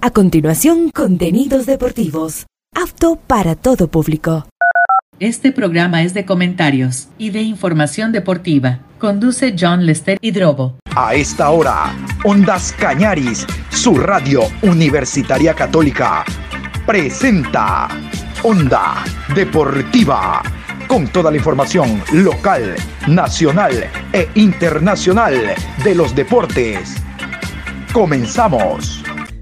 A continuación, contenidos deportivos, apto para todo público. Este programa es de comentarios y de información deportiva. Conduce John Lester Hidrobo. A esta hora, Ondas Cañaris, su radio universitaria católica, presenta Onda Deportiva, con toda la información local, nacional e internacional de los deportes. Comenzamos.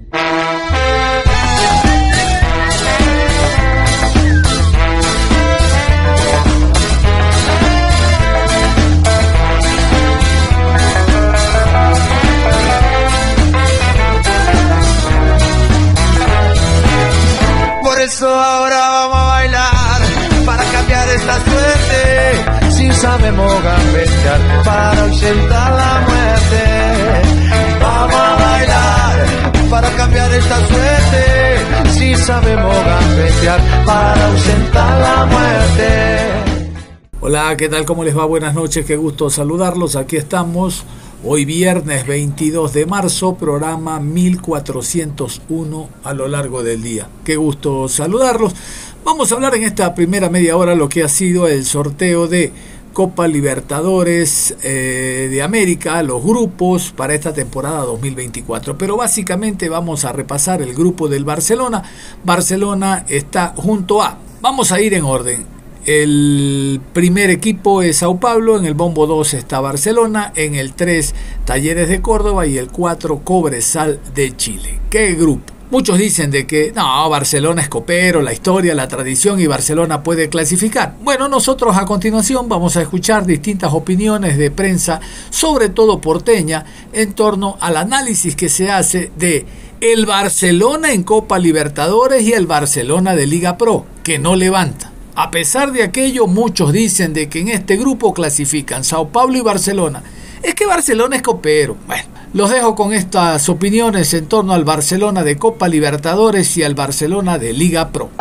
Por eso ahora vamos a bailar para cambiar esta suerte. Si sabemos gambetear para ausentar la muerte. Vamos a bailar para cambiar esta suerte. Si sabemos gambetear para ausentar la muerte. Hola, ¿qué tal? ¿Cómo les va? Buenas noches, qué gusto saludarlos. Aquí estamos. Hoy viernes 22 de marzo, programa 1401 a lo largo del día. Qué gusto saludarlos. Vamos a hablar en esta primera media hora lo que ha sido el sorteo de Copa Libertadores de América, los grupos para esta temporada 2024. Pero básicamente vamos a repasar el grupo del Barcelona. Barcelona está junto a... Vamos a ir en orden. El primer equipo es Sao Paulo, en el bombo 2 está Barcelona, en el 3 Talleres de Córdoba y el 4 Cobresal de Chile. ¿Qué grupo? Muchos dicen de que no, Barcelona es copero, la historia, la tradición y Barcelona puede clasificar. Bueno, nosotros a continuación vamos a escuchar distintas opiniones de prensa, sobre todo porteña, en torno al análisis que se hace de el Barcelona en Copa Libertadores y el Barcelona de Liga Pro, que no levanta. A pesar de aquello, muchos dicen de que en este grupo clasifican Sao Paulo y Barcelona. Es que Barcelona es copero. Bueno, los dejo con estas opiniones en torno al Barcelona de Copa Libertadores y al Barcelona de Liga Pro.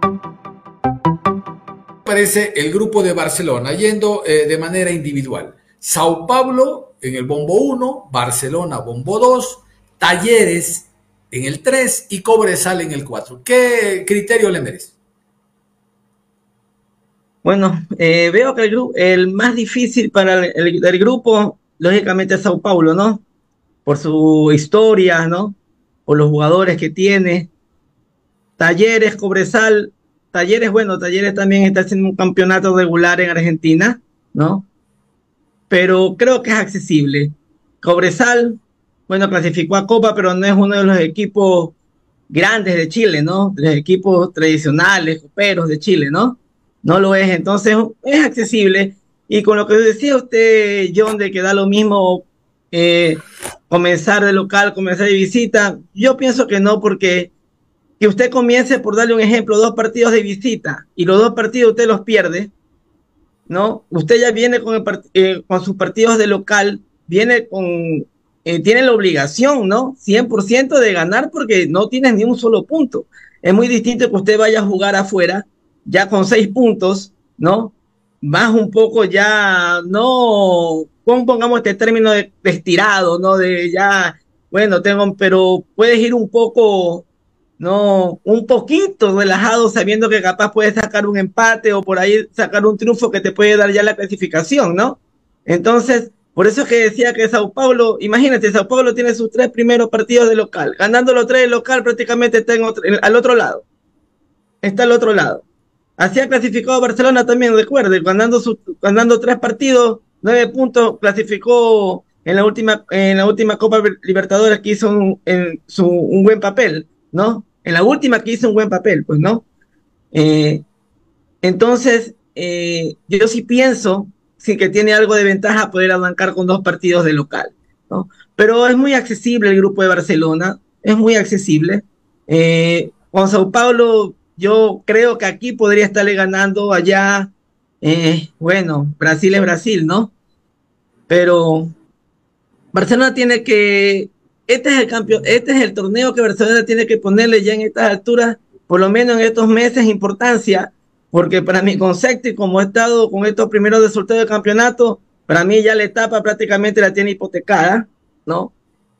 Aparece el grupo de Barcelona yendo de manera individual. Sao Paulo en el bombo 1, Barcelona bombo 2, Talleres en el 3 y Cobresal en el 4. ¿Qué criterio le merece? Bueno, veo que el más difícil para el grupo, lógicamente, es Sao Paulo, ¿no? Por su historia, ¿no? Por los jugadores que tiene. Talleres, Cobresal. Talleres, bueno, Talleres también está haciendo un campeonato regular en Argentina, ¿no? Pero creo que es accesible. Cobresal, bueno, clasificó a Copa, pero no es uno de los equipos grandes de Chile, ¿no? De los equipos tradicionales, coperos de Chile, ¿no? No lo es, entonces es accesible. Y con lo que decía usted, John, de que da lo mismo comenzar de local, comenzar de visita, yo pienso que no, porque que usted comience, por darle un ejemplo, 2 partidos de visita y los 2 partidos usted los pierde, ¿no? Usted ya viene con sus partidos de local, viene tiene la obligación, ¿no? 100% de ganar porque no tienes ni un solo punto. Es muy distinto que usted vaya a jugar afuera ya con 6 puntos, ¿no? Más un poco ya, no, pongamos este término de estirado, ¿no? De ya, bueno, pero puedes ir un poco, ¿no? Un poquito relajado sabiendo que capaz puedes sacar un empate o por ahí sacar un triunfo que te puede dar ya la clasificación, ¿no? Entonces, por eso es que decía que Sao Paulo, imagínate, Sao Paulo tiene sus 3 primeros partidos de local, ganando los 3 de local prácticamente está al otro lado, está al otro lado. Así ha clasificado Barcelona también, recuerde, ganando 3 partidos, 9 puntos, clasificó en la última Copa Libertadores que hizo un buen papel, ¿no? En la última que hizo un buen papel, pues, ¿no? Entonces, yo sí pienso sí que tiene algo de ventaja poder arrancar con 2 partidos de local, ¿no? Pero es muy accesible el grupo de Barcelona, es muy accesible. Con Sao Paulo, yo creo que aquí podría estarle ganando allá. Bueno, Brasil es Brasil, ¿no? Pero Barcelona tiene que... Este es el torneo que Barcelona tiene que ponerle ya en estas alturas, por lo menos en estos meses, importancia, porque para mi concepto y como he estado con estos primeros resultados de campeonato, para mí ya la etapa prácticamente la tiene hipotecada, ¿no?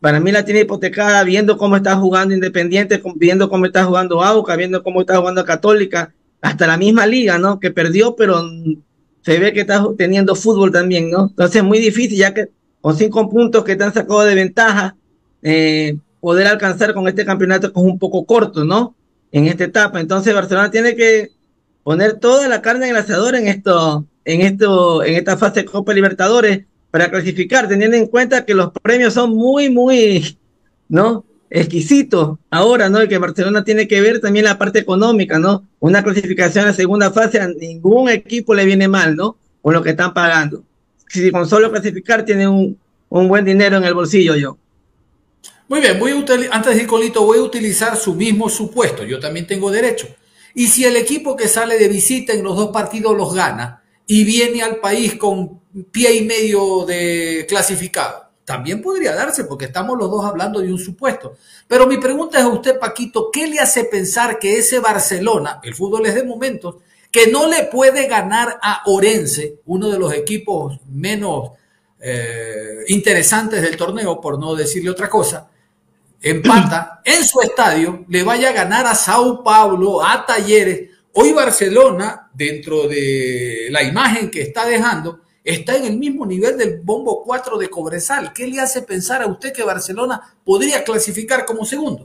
para mí la tiene hipotecada viendo cómo está jugando Independiente, viendo cómo está jugando Aucas, viendo cómo está jugando Católica, hasta la misma liga, ¿no? Que perdió, pero se ve que está teniendo fútbol también, ¿no? Entonces es muy difícil, ya que con 5 puntos que te han sacado de ventaja, poder alcanzar con este campeonato que es un poco corto, ¿no? En esta etapa. Entonces Barcelona tiene que poner toda la carne en el asador en esta fase de Copa Libertadores para clasificar, teniendo en cuenta que los premios son muy, ¿no? Exquisitos ahora, ¿no? Y que Barcelona tiene que ver también la parte económica, ¿no? Una clasificación a la segunda fase a ningún equipo le viene mal, ¿no? Con lo que están pagando. Si con solo clasificar tiene un buen dinero en el bolsillo, yo. Muy bien, antes de ir con Lito, voy a utilizar su mismo supuesto. Yo también tengo derecho. Y si el equipo que sale de visita en los 2 partidos los gana y viene al país con pie y medio de clasificado, también podría darse, porque estamos los dos hablando de un supuesto. Pero mi pregunta es a usted, Paquito, ¿qué le hace pensar que ese Barcelona, el fútbol es de momentos, que no le puede ganar a Orense, uno de los equipos menos interesantes del torneo, por no decirle otra cosa, empata en su estadio, le vaya a ganar a Sao Paulo, a Talleres? Hoy Barcelona, dentro de la imagen que está dejando, está en el mismo nivel del Bombo 4 de Cobresal. ¿Qué le hace pensar a usted que Barcelona podría clasificar como segundo?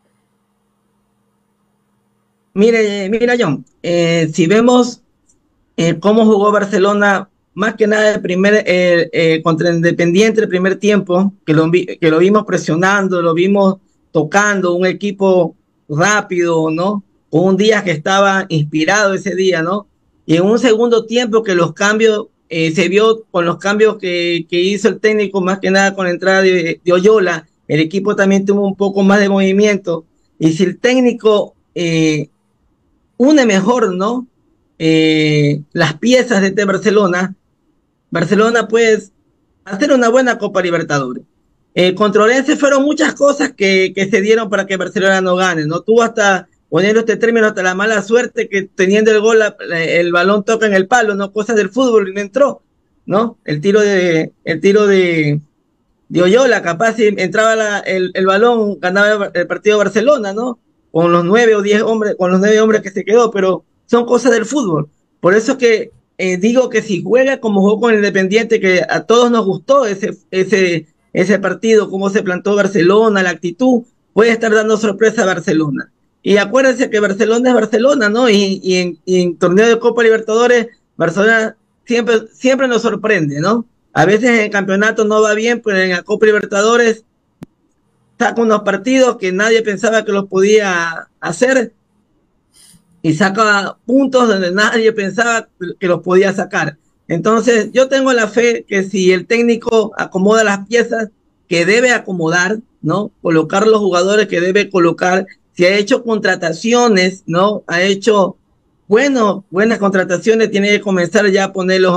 Mira, John, si vemos cómo jugó Barcelona, más que nada contra Independiente el primer tiempo, que lo vimos presionando, lo vimos tocando, un equipo rápido, ¿no? Con un Díaz que estaba inspirado ese día, ¿no? Y en un segundo tiempo que los cambios, se vio con los cambios que hizo el técnico, más que nada con la entrada de Oyola, el equipo también tuvo un poco más de movimiento. Y si el técnico une mejor, ¿no? Las piezas de este Barcelona puede hacer una buena Copa Libertadores. Contra Orense fueron muchas cosas que se dieron para que Barcelona no gane, ¿no? Tuvo hasta, poniendo este término, hasta la mala suerte que teniendo el gol, el balón toca en el palo, ¿no? Cosas del fútbol y no entró, ¿no? El tiro de Oyola, capaz si entraba el balón, ganaba el partido de Barcelona, ¿no? Con los 9 o 10 hombres, con los 9 hombres que se quedó, pero son cosas del fútbol. Por eso que digo que si juega como jugó con el Independiente, que a todos nos gustó ese partido, cómo se plantó Barcelona, la actitud, puede estar dando sorpresa a Barcelona. Y acuérdense que Barcelona es Barcelona, ¿no? Y en torneo de Copa Libertadores, Barcelona siempre nos sorprende, ¿no? A veces en el campeonato no va bien, pero en la Copa Libertadores saca unos partidos que nadie pensaba que los podía hacer y saca puntos donde nadie pensaba que los podía sacar. Entonces, yo tengo la fe que si el técnico acomoda las piezas que debe acomodar, ¿no? Colocar los jugadores que debe colocar, si ha hecho contrataciones, ¿no? Ha hecho buenas contrataciones, tiene que comenzar ya a ponerlos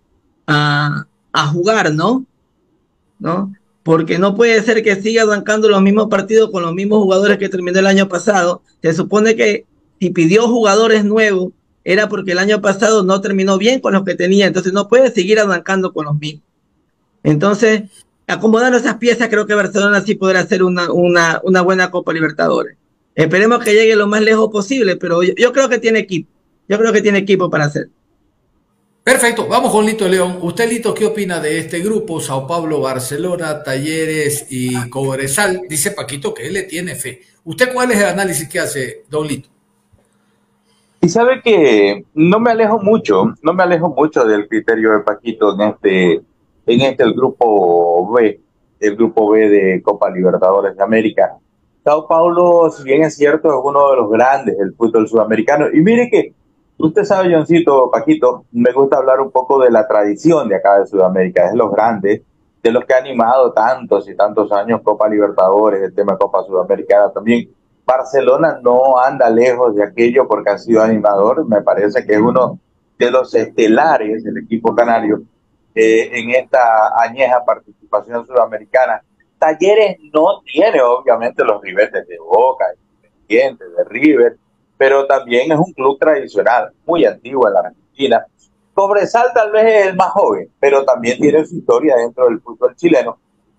a jugar, ¿no? Porque no puede ser que siga arrancando los mismos partidos con los mismos jugadores que terminó el año pasado. Se supone que si pidió jugadores nuevos, era porque el año pasado no terminó bien con los que tenía, entonces no puede seguir arrancando con los mismos. Entonces, acomodando esas piezas, creo que Barcelona sí podrá hacer una buena Copa Libertadores. Esperemos que llegue lo más lejos posible, pero yo creo que tiene equipo. Yo creo que tiene equipo para hacer. Perfecto, vamos con Lito León. Usted, Lito, ¿qué opina de este grupo? Sao Paulo, Barcelona, Talleres y Cobresal. Dice Paquito que él le tiene fe. ¿Usted cuál es el análisis que hace, don Lito? Y sabe que no me alejo mucho del criterio de Paquito en el grupo B de Copa Libertadores de América. Sao Paulo, si bien es cierto, es uno de los grandes del fútbol sudamericano. Y mire que usted sabe, Johncito, Paquito, me gusta hablar un poco de la tradición de acá de Sudamérica, de los grandes, de los que ha animado tantos y tantos años Copa Libertadores, el tema de Copa Sudamericana también. Barcelona no anda lejos de aquello porque ha sido animador, me parece que es uno de los estelares del equipo canario en esta añeja participación sudamericana. Talleres no tiene obviamente los ribetes de Boca, Independiente, de River, pero también es un club tradicional, muy antiguo en la Argentina. Cobresal tal vez es el más joven, pero también tiene su historia dentro del fútbol chileno.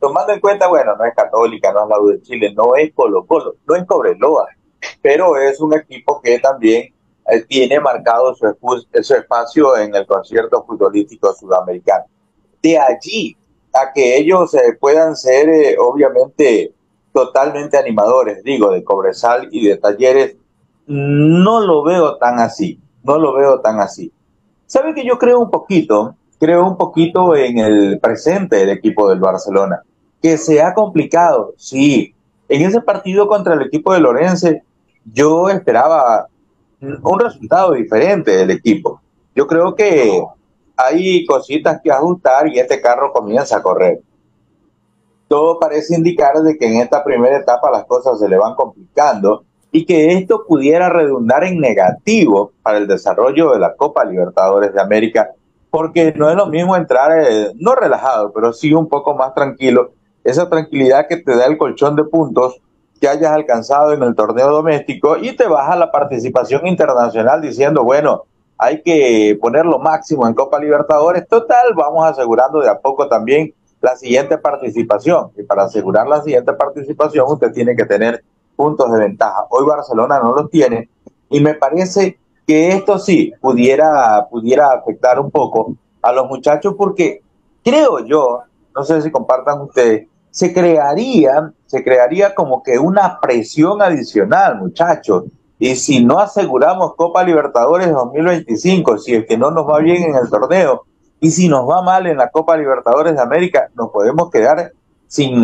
tomando en cuenta, bueno, no es Católica, no es la U de Chile, no es Colo-Colo, no es Cobreloa, pero es un equipo que también tiene marcado su espacio en el concierto futbolístico sudamericano. De allí a que ellos puedan ser, obviamente, totalmente animadores, digo, de Cobresal y de Talleres, no lo veo tan así, no lo veo tan así. ¿Sabe que yo creo un poquito en el presente del equipo del Barcelona? Que se ha complicado, sí. En ese partido contra el equipo de Lorense, yo esperaba un resultado diferente del equipo. Yo creo que hay cositas que ajustar y este carro comienza a correr. Todo parece indicar de que en esta primera etapa las cosas se le van complicando y que esto pudiera redundar en negativo para el desarrollo de la Copa Libertadores de América, porque no es lo mismo entrar, no relajado, pero sí un poco más tranquilo, esa tranquilidad que te da el colchón de puntos que hayas alcanzado en el torneo doméstico y te vas a la participación internacional diciendo, bueno, hay que poner lo máximo en Copa Libertadores, total, vamos asegurando de a poco también la siguiente participación, y para asegurar la siguiente participación usted tiene que tener puntos de ventaja. Hoy Barcelona no los tiene y me parece que esto sí pudiera afectar un poco a los muchachos, porque creo yo, no sé si compartan ustedes, se crearía como que una presión adicional, muchachos, y si no aseguramos Copa Libertadores 2025, si es que no nos va bien en el torneo, y si nos va mal en la Copa Libertadores de América, nos podemos quedar sin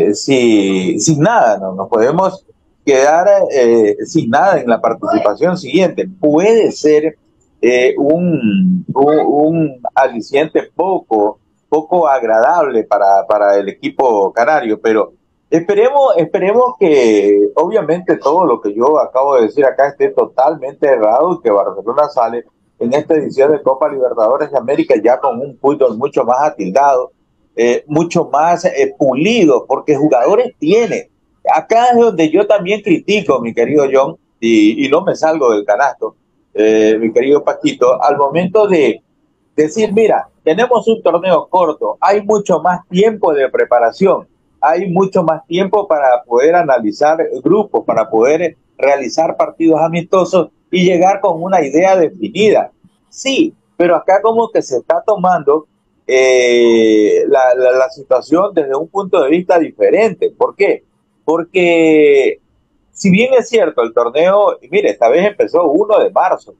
nada, ¿no? Nos podemos quedar sin nada en la participación siguiente. Puede ser un aliciente poco agradable para el equipo canario, pero esperemos que obviamente todo lo que yo acabo de decir acá esté totalmente errado y que Barcelona sale en esta edición de Copa Libertadores de América ya con un fútbol mucho más atildado, mucho más pulido, porque jugadores tiene. Acá es donde yo también critico, mi querido John, y no me salgo del canasto, mi querido Paquito, al momento de decir, mira, tenemos un torneo corto, hay mucho más tiempo de preparación, hay mucho más tiempo para poder analizar grupos, para poder realizar partidos amistosos y llegar con una idea definida. Sí, pero acá como que se está tomando la situación desde un punto de vista diferente. ¿Por qué? Porque si bien es cierto el torneo, mire, esta vez empezó 1 de marzo,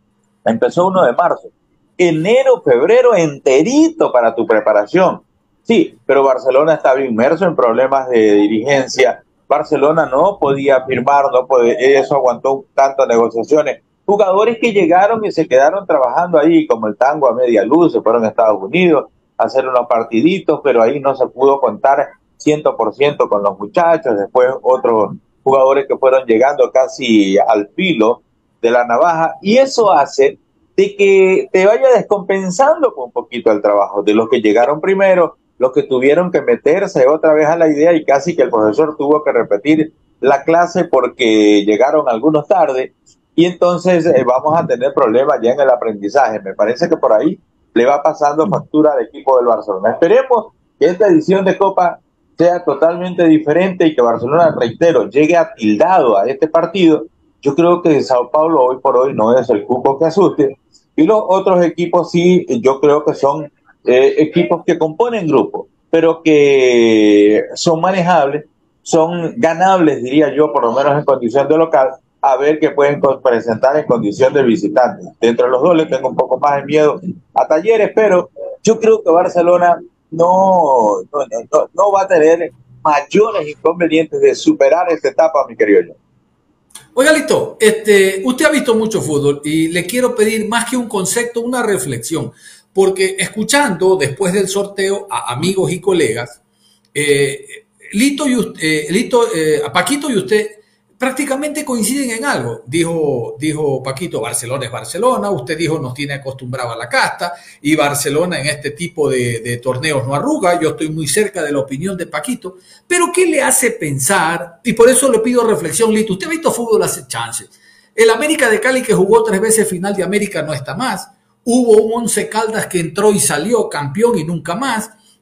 enero, febrero enterito para tu preparación. Sí, pero Barcelona estaba inmerso en problemas de dirigencia. Barcelona no podía firmar, eso aguantó tantas negociaciones. Jugadores que llegaron y se quedaron trabajando ahí, como el Tango a media luz, se fueron a Estados Unidos a hacer unos partiditos, pero ahí no se pudo contar 100% con los muchachos. Después otros jugadores que fueron llegando casi al filo de la navaja, y eso hace de que te vaya descompensando un poquito el trabajo de los que llegaron primero, los que tuvieron que meterse otra vez a la idea y casi que el profesor tuvo que repetir la clase porque llegaron algunos tarde, y entonces vamos a tener problemas ya en el aprendizaje. Me parece que por ahí le va pasando factura al equipo del Barcelona. Esperemos que esta edición de Copa sea totalmente diferente y que Barcelona, reitero, llegue atildado a este partido. Yo creo que Sao Paulo hoy por hoy no es el cupo que asuste, y los otros equipos sí, yo creo que son equipos que componen grupos, pero que son manejables, son ganables, diría yo, por lo menos en condición de local, a ver qué pueden presentar en condición de visitantes. De entre los dos le tengo un poco más de miedo a Talleres, pero yo creo que Barcelona no va a tener mayores inconvenientes de superar esta etapa, mi querido yo. Oiga, Lito, usted ha visto mucho fútbol y le quiero pedir más que un concepto, una reflexión, porque escuchando después del sorteo a amigos y colegas, Paquito y usted prácticamente coinciden en algo. Dijo Paquito, Barcelona es Barcelona, usted dijo nos tiene acostumbrado a la casta y Barcelona en este tipo de torneos no arruga. Yo estoy muy cerca de la opinión de Paquito, pero ¿qué le hace pensar? Y por eso le pido reflexión, Lito. Usted ha visto fútbol hace chances. El América de Cali, que jugó 3 veces final de América, no está más. Hubo un Once Caldas que entró y salió campeón y nunca más.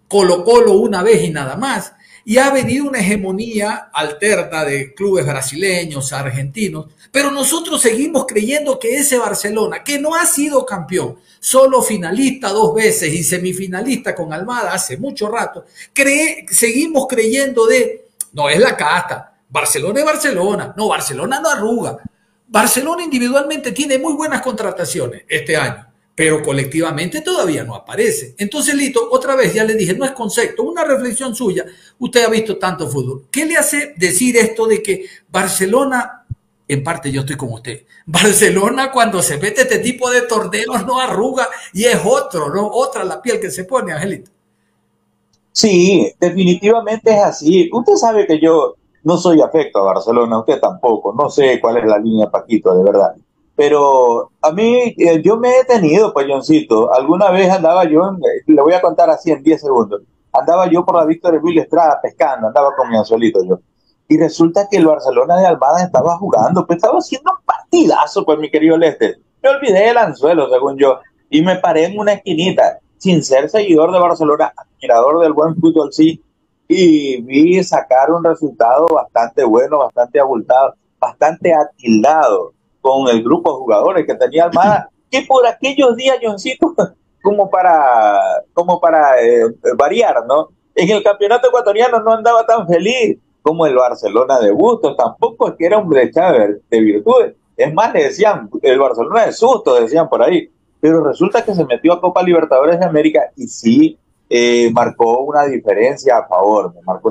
Colo-Colo una vez y nada más. Y ha venido una hegemonía alterna de clubes brasileños, argentinos, pero nosotros seguimos creyendo que ese Barcelona, que no ha sido campeón, solo finalista 2 veces y semifinalista con Almada hace mucho rato, seguimos creyendo no es la casta, Barcelona es Barcelona, no, Barcelona no arruga. Barcelona individualmente tiene muy buenas contrataciones este año, pero colectivamente todavía no aparece. Entonces, Lito, otra vez ya le dije, no es concepto, una reflexión suya. Usted ha visto tanto fútbol. ¿Qué le hace decir esto de que Barcelona, en parte yo estoy con usted, Barcelona cuando se mete este tipo de torneos no arruga y es otro, ¿no? Otra la piel que se pone, Angelito? Sí, definitivamente es así. Usted sabe que yo no soy afecto a Barcelona, usted tampoco. No sé cuál es la línea, Paquito, de verdad. Pero a mí, yo me he tenido, payoncito. Alguna vez andaba yo, le voy a contar así en 10 segundos. Andaba yo por la Víctor Emilio Estrada pescando, andaba con mi anzuelito yo. Y resulta que el Barcelona de Almada estaba jugando, pues estaba haciendo un partidazo, pues mi querido Lester. Me olvidé el anzuelo, según yo, y me paré en una esquinita, sin ser seguidor de Barcelona, admirador del buen fútbol, sí, y vi sacar un resultado bastante bueno, bastante abultado, bastante atildado con el grupo de jugadores que tenía Almada, que por aquellos días, Johncito, como para variar, ¿no? En el campeonato ecuatoriano no andaba tan feliz como el Barcelona de Bustos, tampoco es que era un brechado de virtudes, es más, le decían, el Barcelona de susto, decían por ahí, pero resulta que se metió a Copa Libertadores de América y sí marcó una diferencia a favor,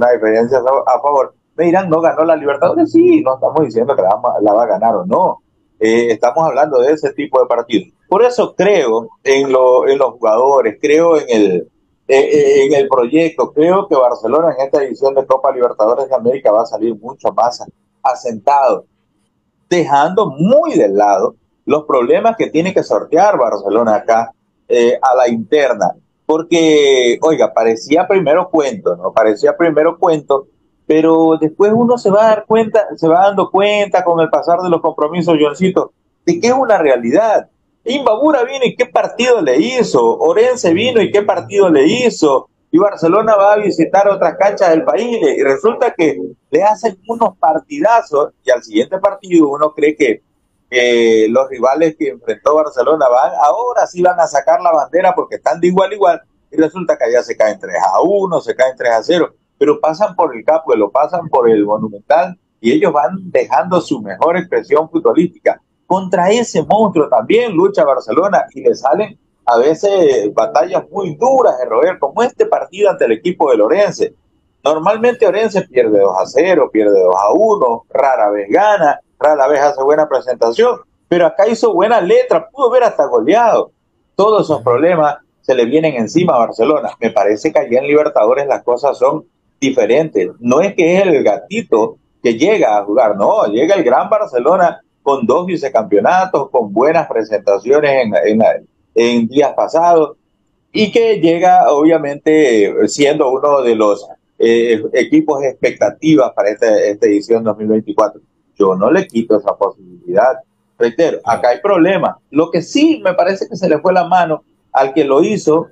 Me dirán, ¿no ganó la Libertadores? Sí, no estamos diciendo que la va a ganar o no. Estamos hablando de ese tipo de partidos. Por eso creo en los jugadores, creo en el proyecto, creo que Barcelona en esta edición de Copa Libertadores de América va a salir mucho más asentado, dejando muy de lado los problemas que tiene que sortear Barcelona acá a la interna. Porque, oiga, parecía primero cuento, ¿no? Parecía primero cuento, pero después uno se va dando cuenta con el pasar de los compromisos, Johncito, de que es una realidad. Imbabura vino y qué partido le hizo, Orense vino y qué partido le hizo, y Barcelona va a visitar otras canchas del país y resulta que le hacen unos partidazos y al siguiente partido uno cree que los rivales que enfrentó Barcelona ahora sí van a sacar la bandera porque están de igual a igual y resulta que allá se caen 3-1, se caen 3-0, pero pasan por el Capuelo, pasan por el Monumental y ellos van dejando su mejor expresión futbolística. Contra ese monstruo también lucha Barcelona y le salen a veces batallas muy duras de roer, como este partido ante el equipo de Orense. Normalmente Orense pierde 2-0, pierde 2-1, rara vez gana, rara vez hace buena presentación, pero acá hizo buena letra, pudo haber hasta goleado. Todos esos problemas se le vienen encima a Barcelona. Me parece que allá en Libertadores las cosas son diferentes. No es que es el gatito que llega a jugar, no, llega el gran Barcelona con 2 vicecampeonatos, con buenas presentaciones en días pasados, y que llega obviamente siendo uno de los equipos de expectativas para esta edición 2024. Yo no le quito esa posibilidad. Reitero, acá hay problemas. Lo que sí me parece que se le fue la mano al que lo hizo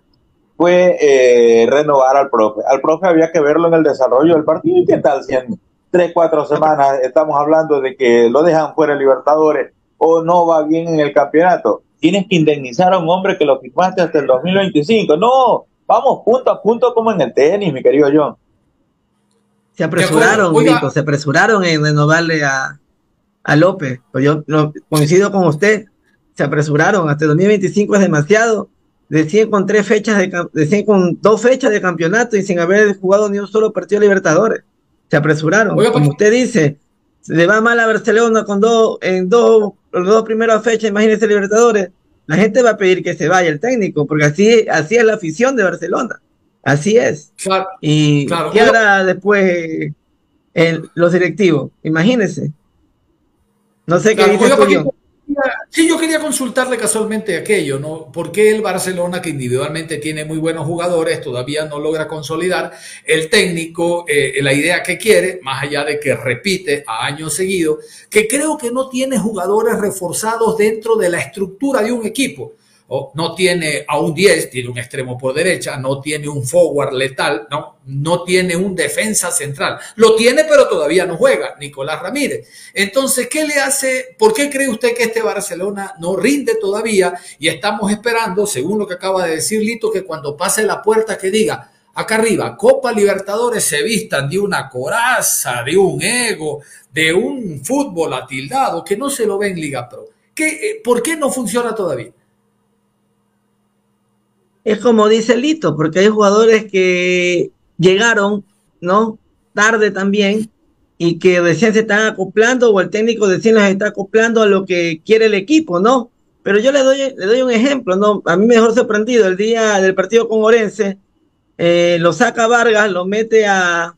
fue renovar al profe. Al profe había que verlo en el desarrollo del partido. ¿Y qué tal si en 3-4 semanas estamos hablando de que lo dejan fuera de Libertadores o no va bien en el campeonato? Tienes que indemnizar a un hombre que lo firmaste hasta el 2025. No, vamos punto a punto como en el tenis, mi querido John. Se apresuraron, Nico, se apresuraron en renovarle a López. Pues yo coincido con usted, se apresuraron, hasta el 2025 es demasiado. Decían con 2 fechas de campeonato y sin haber jugado ni un solo partido de Libertadores. Se apresuraron. Como usted dice, le va mal a Barcelona con dos primeras fechas, imagínese Libertadores. La gente va a pedir que se vaya el técnico, porque así es la afición de Barcelona. Así es. Claro, y claro. ¿Qué hará después los directivos? Imagínense. No sé qué dice tú. Sí, yo quería consultarle casualmente aquello, ¿no? ¿Por qué el Barcelona, que individualmente tiene muy buenos jugadores, todavía no logra consolidar el técnico, la idea que quiere, más allá de que repite a años seguidos, que creo que no tiene jugadores reforzados dentro de la estructura de un equipo? no tiene a un 10, tiene un extremo por derecha, no tiene un forward letal, no tiene un defensa central. Lo tiene, pero todavía no juega, Nicolás Ramírez. Entonces, ¿qué le hace? ¿Por qué cree usted que este Barcelona no rinde todavía? Y estamos esperando, según lo que acaba de decir Lito, que cuando pase la puerta que diga, acá arriba, Copa Libertadores, se vistan de una coraza, de un ego, de un fútbol atildado, que no se lo ve en Liga Pro. ¿Por qué no funciona todavía? Es como dice Lito, porque hay jugadores que llegaron, ¿no? Tarde también, y que recién se están acoplando, o el técnico recién los está acoplando a lo que quiere el equipo, ¿no? Pero yo le doy un ejemplo, ¿no? A mí me dejó sorprendido el día del partido con Orense, lo saca Vargas, lo mete a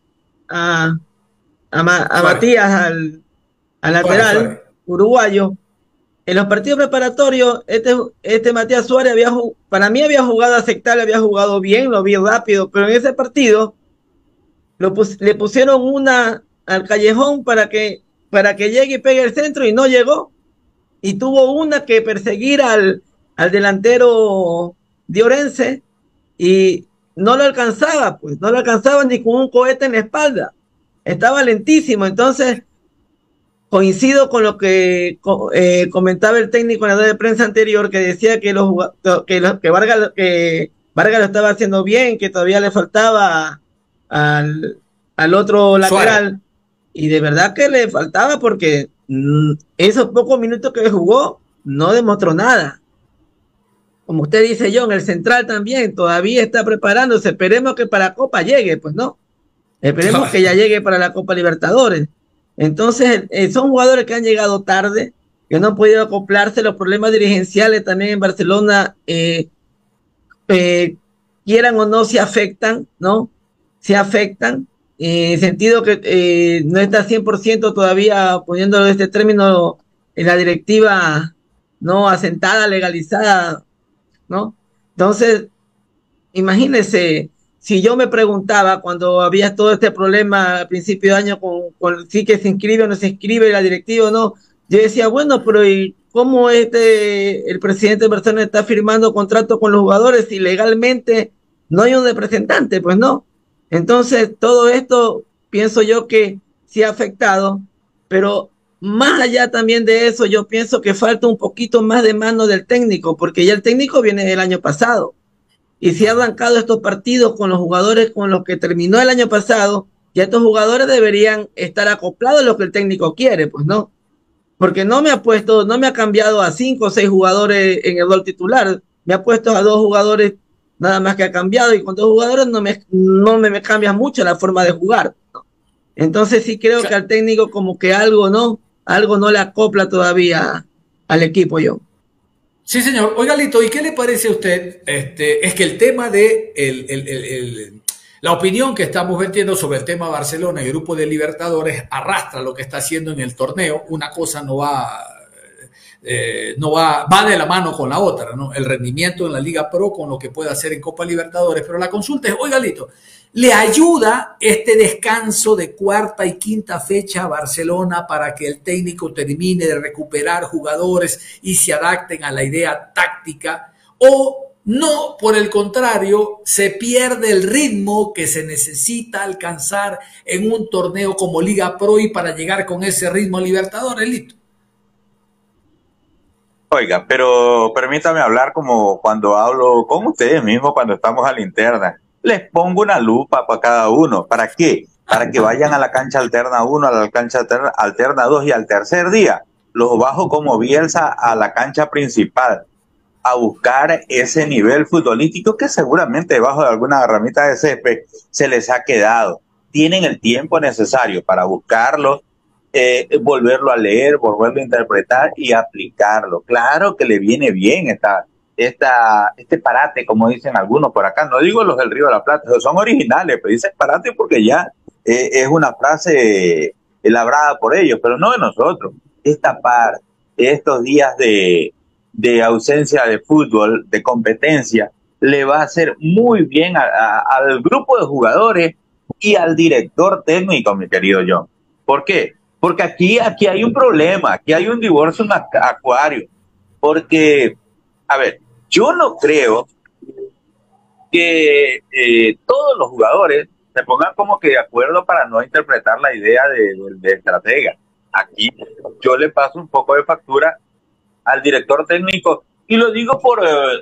Matías al lateral uruguayo. En los partidos preparatorios, este Matías Suárez para mí había jugado aceptable, había jugado bien, lo vi rápido, pero en ese partido le pusieron una al callejón para que llegue y pegue el centro y no llegó. Y tuvo una que perseguir al delantero de Orense y no lo alcanzaba, pues no lo alcanzaba ni con un cohete en la espalda. Estaba lentísimo, entonces coincido con lo que comentaba el técnico en la rueda de prensa anterior, que decía que Vargas lo estaba haciendo bien, que todavía le faltaba al otro lateral, Suárez. Y de verdad que le faltaba, porque esos pocos minutos que jugó no demostró nada. Como usted dice, John, el central también todavía está preparándose. Esperemos que para la Copa llegue, pues no. Esperemos que ya llegue para la Copa Libertadores. Entonces, son jugadores que han llegado tarde, que no han podido acoplarse. Los problemas dirigenciales también en Barcelona, quieran o no, se afectan, ¿no? Se afectan, en el sentido que no está 100% todavía, poniéndolo de este término, en la directiva, ¿no? Asentada, legalizada, ¿no? Entonces, imagínense, si yo me preguntaba cuando había todo este problema al principio de año con sí que se inscribe o no se inscribe la directiva o no, yo decía, bueno, pero ¿y cómo el presidente de Barcelona está firmando contratos con los jugadores si legalmente no hay un representante? Pues no. Entonces, todo esto pienso yo que sí ha afectado, pero más allá también de eso, yo pienso que falta un poquito más de mano del técnico, porque ya el técnico viene del año pasado. Y si ha arrancado estos partidos con los jugadores con los que terminó el año pasado, ya estos jugadores deberían estar acoplados a lo que el técnico quiere, pues no. Porque no me ha cambiado a 5 o 6 jugadores en el rol titular, me ha puesto a 2 jugadores nada más que ha cambiado, y con 2 jugadores no me cambia mucho la forma de jugar, ¿no? Entonces sí creo que al técnico como que algo no le acopla todavía al equipo, yo. Sí, señor. Oiga, Lito, ¿y qué le parece a usted? Es que el tema de la opinión que estamos vertiendo sobre el tema Barcelona y el grupo de Libertadores arrastra lo que está haciendo en el torneo. Una cosa va de la mano con la otra, ¿no? El rendimiento en la Liga Pro con lo que puede hacer en Copa Libertadores. Pero la consulta es, oiga, Lito, ¿le ayuda este descanso de cuarta y quinta fecha a Barcelona para que el técnico termine de recuperar jugadores y se adapten a la idea táctica? ¿O no, por el contrario, se pierde el ritmo que se necesita alcanzar en un torneo como Liga Pro y para llegar con ese ritmo a Libertadores, Lito? Oiga, pero permítame hablar como cuando hablo con ustedes mismos cuando estamos a la interna. Les pongo una lupa para cada uno. ¿Para qué? Para que vayan a la cancha alterna 1, a la cancha alterna 2 y al tercer día los bajo como Bielsa a la cancha principal a buscar ese nivel futbolístico que seguramente debajo de alguna ramita de césped se les ha quedado. Tienen el tiempo necesario para buscarlo, volverlo a leer, volverlo a interpretar y aplicarlo. Claro que le viene bien este parate, como dicen algunos por acá. No digo los del Río de la Plata, son originales, pero dicen parate porque ya es una frase labrada por ellos, pero no de nosotros. Esta parte, estos días de ausencia de fútbol, de competencia, le va a hacer muy bien al grupo de jugadores y al director técnico, mi querido John. ¿Por qué? Porque aquí hay un problema, aquí hay un divorcio, un acuario. Porque, a ver, Yo no creo que todos los jugadores se pongan como que de acuerdo para no interpretar la idea de estratega. Aquí yo le paso un poco de factura al director técnico y lo digo por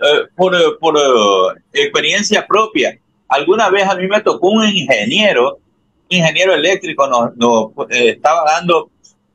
experiencia propia. Alguna vez a mí me tocó un ingeniero eléctrico, nos estaba dando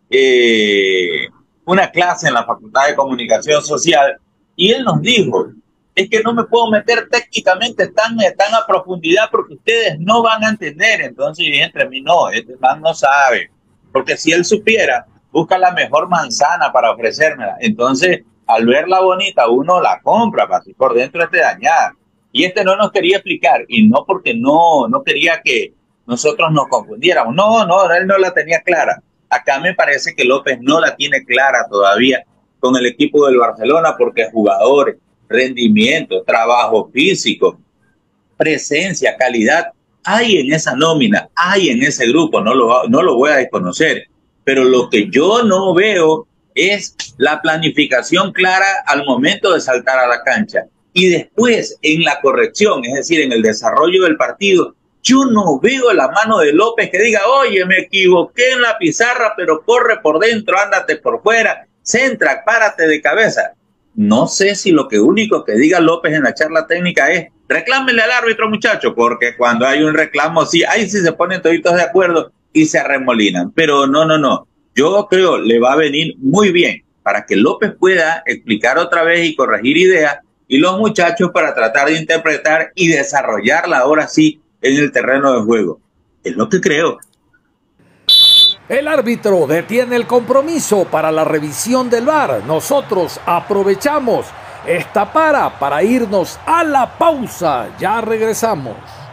una clase en la Facultad de Comunicación Social y él nos dijo, es que no me puedo meter técnicamente tan a profundidad porque ustedes no van a entender. Entonces yo dije entre mí, no, este man no sabe, porque si él supiera, busca la mejor manzana para ofrecérmela. Entonces, al verla bonita, uno la compra, para si por dentro esté dañada. Y este no nos quería explicar, y no porque no quería que nosotros nos confundiéramos. No, él no la tenía clara. Acá me parece que López no la tiene clara todavía con el equipo del Barcelona, porque jugadores, rendimiento, trabajo físico, presencia, calidad, hay en esa nómina, hay en ese grupo, no lo voy a desconocer. Pero lo que yo no veo es la planificación clara al momento de saltar a la cancha. Y después, en la corrección, es decir, en el desarrollo del partido, yo no veo la mano de López que diga, oye, me equivoqué en la pizarra, pero corre por dentro, ándate por fuera, centra, párate de cabeza. No sé si lo único que diga López en la charla técnica es, reclámenle al árbitro, muchacho, porque cuando hay un reclamo, sí, ahí sí se ponen toditos de acuerdo y se arremolinan. Pero no. Yo creo le va a venir muy bien para que López pueda explicar otra vez y corregir ideas y los muchachos para tratar de interpretar y desarrollarla ahora sí en el terreno de juego. Es lo que creo. El árbitro detiene el compromiso para la revisión del VAR. Nosotros aprovechamos esta para irnos a la pausa. Ya regresamos.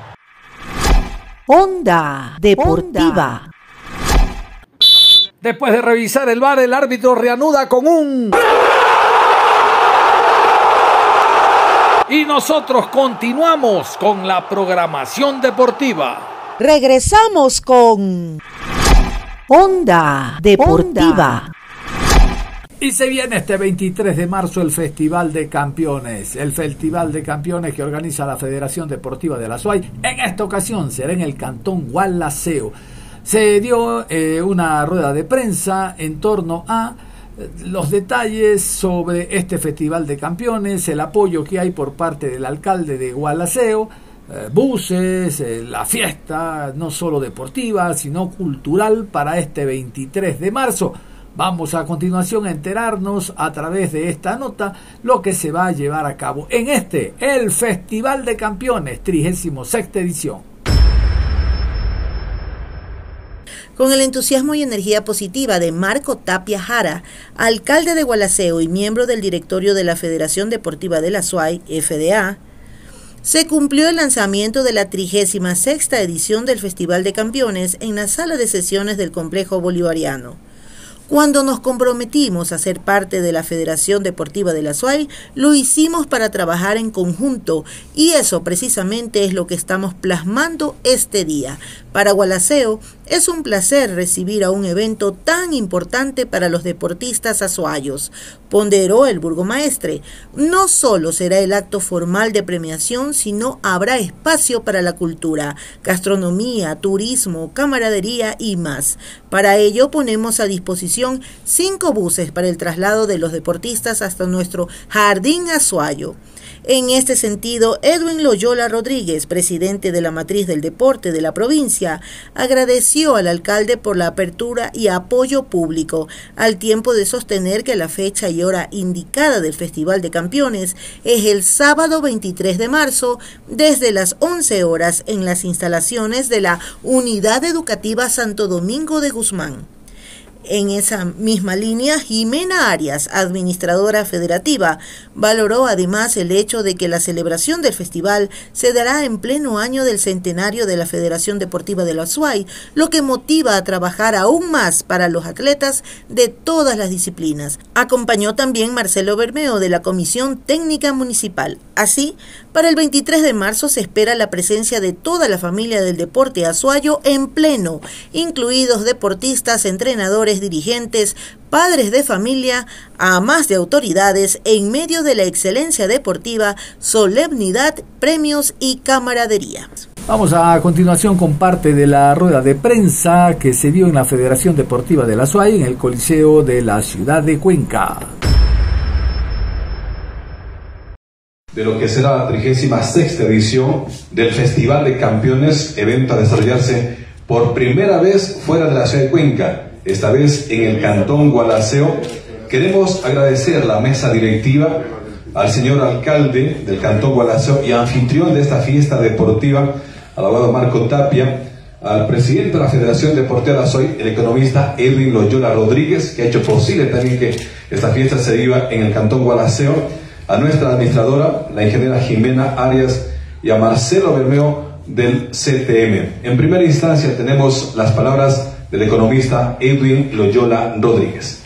Onda Deportiva. Después de revisar el VAR, el árbitro reanuda con un... Y nosotros continuamos con la programación deportiva. Regresamos con Onda Deportiva. Y se viene este 23 de marzo el Festival de Campeones. El Festival de Campeones que organiza la Federación Deportiva de la SUAY. En esta ocasión será en el cantón Gualaceo. Se dio una rueda de prensa en torno a los detalles sobre este Festival de Campeones, el apoyo que hay por parte del alcalde de Gualaceo, buses, la fiesta no solo deportiva, sino cultural para este 23 de marzo. Vamos a continuación a enterarnos a través de esta nota lo que se va a llevar a cabo en el Festival de Campeones, 36ª edición. Con el entusiasmo y energía positiva de Marco Tapia Jara, alcalde de Gualaceo y miembro del directorio de la Federación Deportiva de la SUAY, FDA, se cumplió el lanzamiento de la 36ª edición del Festival de Campeones en la sala de sesiones del Complejo Bolivariano. Cuando nos comprometimos a ser parte de la Federación Deportiva de la SUAY, lo hicimos para trabajar en conjunto y eso precisamente es lo que estamos plasmando este día. Para Gualaceo es un placer recibir a un evento tan importante para los deportistas azuayos, ponderó el burgomaestre. No solo será el acto formal de premiación, sino habrá espacio para la cultura, gastronomía, turismo, camaradería y más. Para ello ponemos a disposición 5 buses para el traslado de los deportistas hasta nuestro Jardín Azuayo. En este sentido, Edwin Loyola Rodríguez, presidente de la Matriz del Deporte de la provincia, agradeció al alcalde por la apertura y apoyo público, al tiempo de sostener que la fecha y hora indicada del Festival de Campeones es el sábado 23 de marzo, desde las 11 horas en las instalaciones de la Unidad Educativa Santo Domingo de Guzmán. En esa misma línea, Jimena Arias, administradora federativa, valoró además el hecho de que la celebración del festival se dará en pleno año del centenario de la Federación Deportiva de la SUAY, lo que motiva a trabajar aún más para los atletas de todas las disciplinas. Acompañó también Marcelo Bermeo de la Comisión Técnica Municipal. Así, para el 23 de marzo se espera la presencia de toda la familia del deporte azuayo en pleno, incluidos deportistas, entrenadores, jugadores, dirigentes, padres de familia, amas de autoridades, en medio de la excelencia deportiva, solemnidad, premios y camaradería. Vamos a continuación con parte de la rueda de prensa que se dio en la Federación Deportiva de la SUAY en el Coliseo de la ciudad de Cuenca. De lo que será la 36ª edición del Festival de Campeones, evento a desarrollarse por primera vez fuera de la ciudad de Cuenca, esta vez en el Cantón Gualaceo. Queremos agradecer a la mesa directiva, al señor alcalde del Cantón Gualaceo y anfitrión de esta fiesta deportiva, al abogado Marco Tapia, al presidente de la Federación Deportiva de la SUAY, el economista Edwin Loyola Rodríguez, que ha hecho posible también que esta fiesta se viva en el Cantón Gualaceo, a nuestra administradora, la ingeniera Jimena Arias, y a Marcelo Bermeo del CTM. En primera instancia tenemos las palabras del economista Edwin Loyola Rodríguez.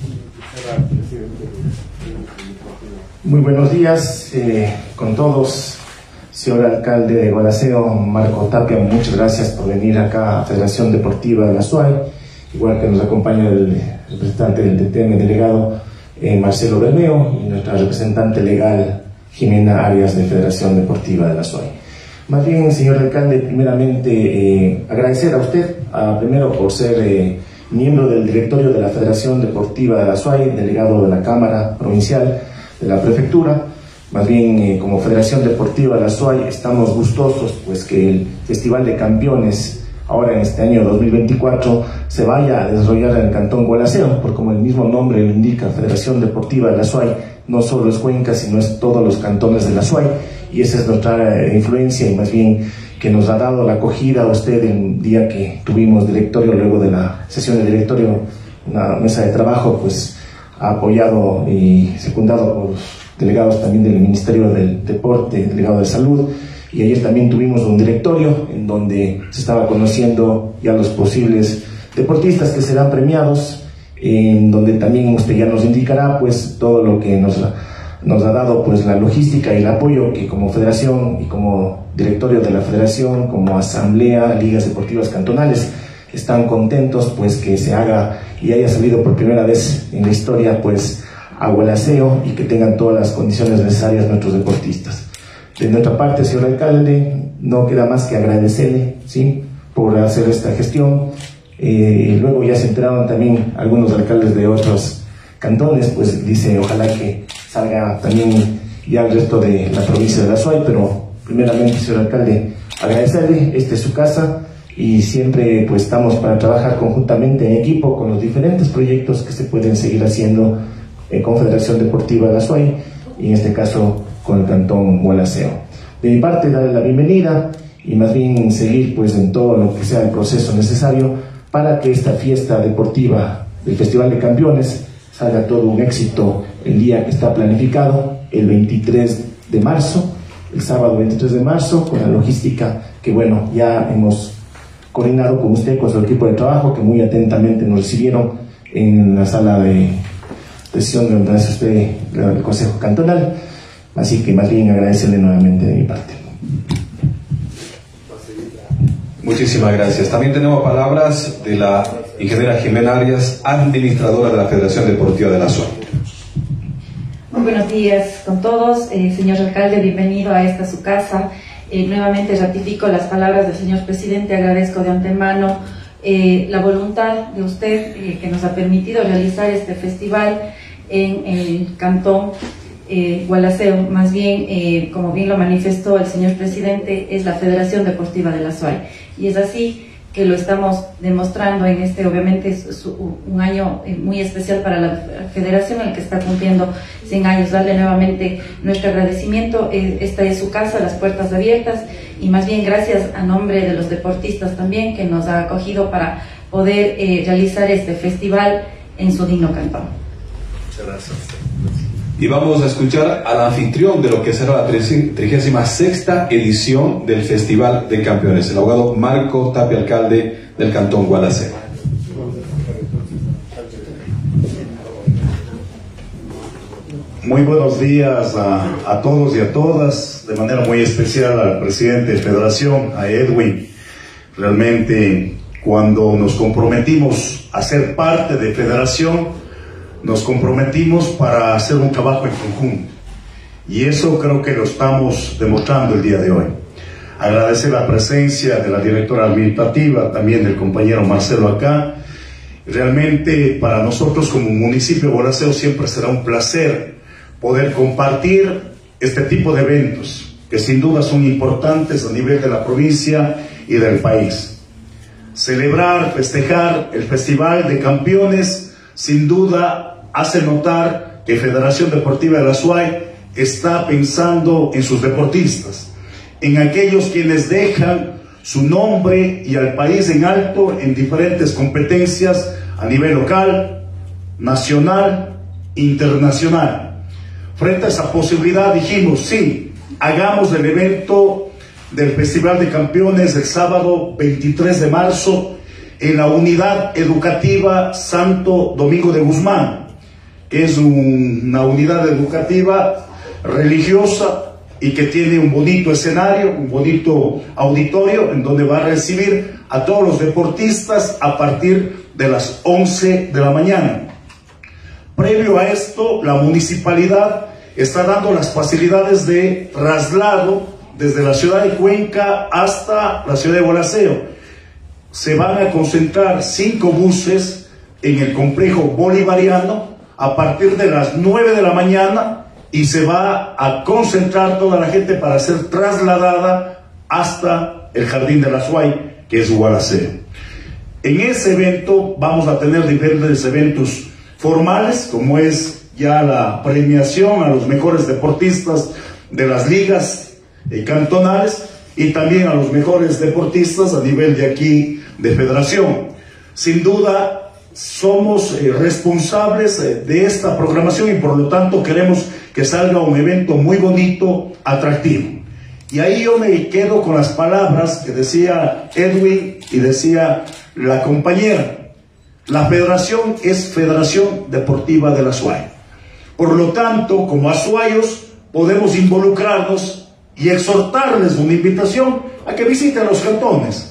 Muy buenos días con todos. Señor alcalde de Gualaceo, Marco Tapia, muchas gracias por venir acá a Federación Deportiva de la SUAY, igual que nos acompaña el representante del DTM delegado Marcelo Bermeo y nuestra representante legal Jimena Arias de Federación Deportiva de la SUAY. Más bien, señor alcalde, primeramente agradecer a usted, primero por ser miembro del directorio de la Federación Deportiva de la SUAY, delegado de la Cámara Provincial de la Prefectura. Más bien, como Federación Deportiva de la SUAY, estamos gustosos pues que el Festival de Campeones, ahora en este año 2024, se vaya a desarrollar en el Cantón Gualaceo, porque como el mismo nombre lo indica, Federación Deportiva de la SUAY, no solo es Cuenca, sino es todos los cantones de la SUAY, y esa es nuestra influencia, y más bien que nos ha dado la acogida a usted el día que tuvimos directorio, luego de la sesión de directorio, una mesa de trabajo, pues ha apoyado y secundado por los delegados también del Ministerio del Deporte, delegado de Salud, y ayer también tuvimos un directorio en donde se estaba conociendo ya los posibles deportistas que serán premiados, en donde también usted ya nos indicará pues todo lo que nos ha dado pues la logística y el apoyo que como federación y como directorio de la federación, como asamblea, ligas deportivas cantonales, están contentos pues que se haga y haya salido por primera vez en la historia pues a Gualaceo y que tengan todas las condiciones necesarias nuestros deportistas. De nuestra parte, señor alcalde, no queda más que agradecerle, ¿sí?, por hacer esta gestión. Luego ya se enteraron también algunos alcaldes de otros cantones, pues dice ojalá que salga también ya el resto de la provincia de la SUAY, pero primeramente, señor alcalde, agradecerle, esta es su casa y siempre pues estamos para trabajar conjuntamente en equipo con los diferentes proyectos que se pueden seguir haciendo con Federación Deportiva de la SUAY y en este caso con el Cantón Gualaceo. De mi parte, darle la bienvenida y más bien seguir pues en todo lo que sea el proceso necesario para que esta fiesta deportiva del Festival de Campeones salga todo un éxito el día que está planificado, el 23 de marzo, el sábado 23 de marzo, con la logística que bueno, ya hemos coordinado con usted, con su equipo de trabajo, que muy atentamente nos recibieron en la sala de sesión donde hace usted el Consejo Cantonal. Así que más bien agradecerle nuevamente de mi parte. Muchísimas gracias. También tenemos palabras de la ingeniera Jimena Arias, administradora de la Federación Deportiva de la SUAY. Muy buenos días con todos. Señor alcalde, bienvenido a esta su casa. Nuevamente ratifico las palabras del señor presidente. Agradezco de antemano la voluntad de usted que nos ha permitido realizar este festival en el Cantón Gualaceo. Más bien, como bien lo manifestó el señor presidente, es la Federación Deportiva de la SUAY, y es así que lo estamos demostrando en este, obviamente es un año muy especial para la federación, el que está cumpliendo 100 años. Darle nuevamente nuestro agradecimiento. Esta es su casa, las puertas abiertas, y más bien gracias a nombre de los deportistas también, que nos ha acogido para poder realizar este festival en su digno cantón. Muchas gracias. Y vamos a escuchar al anfitrión de lo que será la 36ª edición del Festival de Campeones, el abogado Marco Tapia, alcalde del Cantón Gualaceo. Muy buenos días a todos y a todas, de manera muy especial al presidente de Federación, a Edwin. Realmente cuando nos comprometimos a ser parte de federación, nos comprometimos para hacer un trabajo en conjunto. Y eso creo que lo estamos demostrando el día de hoy. Agradecer la presencia de la directora administrativa, también del compañero Marcelo acá. Realmente para nosotros como municipio de Gualaceo siempre será un placer poder compartir este tipo de eventos, que sin duda son importantes a nivel de la provincia y del país. Celebrar, festejar el Festival de Campeones, sin duda hace notar que Federación Deportiva de la SUAY está pensando en sus deportistas, en aquellos quienes dejan su nombre y al país en alto en diferentes competencias a nivel local, nacional, internacional. Frente a esa posibilidad dijimos, sí, hagamos el evento del Festival de Campeones el sábado 23 de marzo en la Unidad Educativa Santo Domingo de Guzmán, que es una unidad educativa religiosa y que tiene un bonito escenario, un bonito auditorio en donde va a recibir a todos los deportistas a partir de las 11 de la mañana. Previo a esto, la municipalidad está dando las facilidades de traslado desde la ciudad de Cuenca hasta la ciudad de Gualaceo. Se van a concentrar 5 buses en el complejo bolivariano a partir de las 9 de la mañana y se va a concentrar toda la gente para ser trasladada hasta el Jardín de la SUAY, que es Gualaceo. En ese evento vamos a tener diferentes eventos formales, como es ya la premiación a los mejores deportistas de las ligas cantonales y también a los mejores deportistas a nivel de aquí de federación. Sin duda somos responsables de esta programación y por lo tanto queremos que salga un evento muy bonito, atractivo. Y ahí yo me quedo con las palabras que decía Edwin y decía la compañera. La federación es Federación Deportiva de la SUAY. Por lo tanto, como azuayos, podemos involucrarnos y exhortarles una invitación a que visiten los cantones.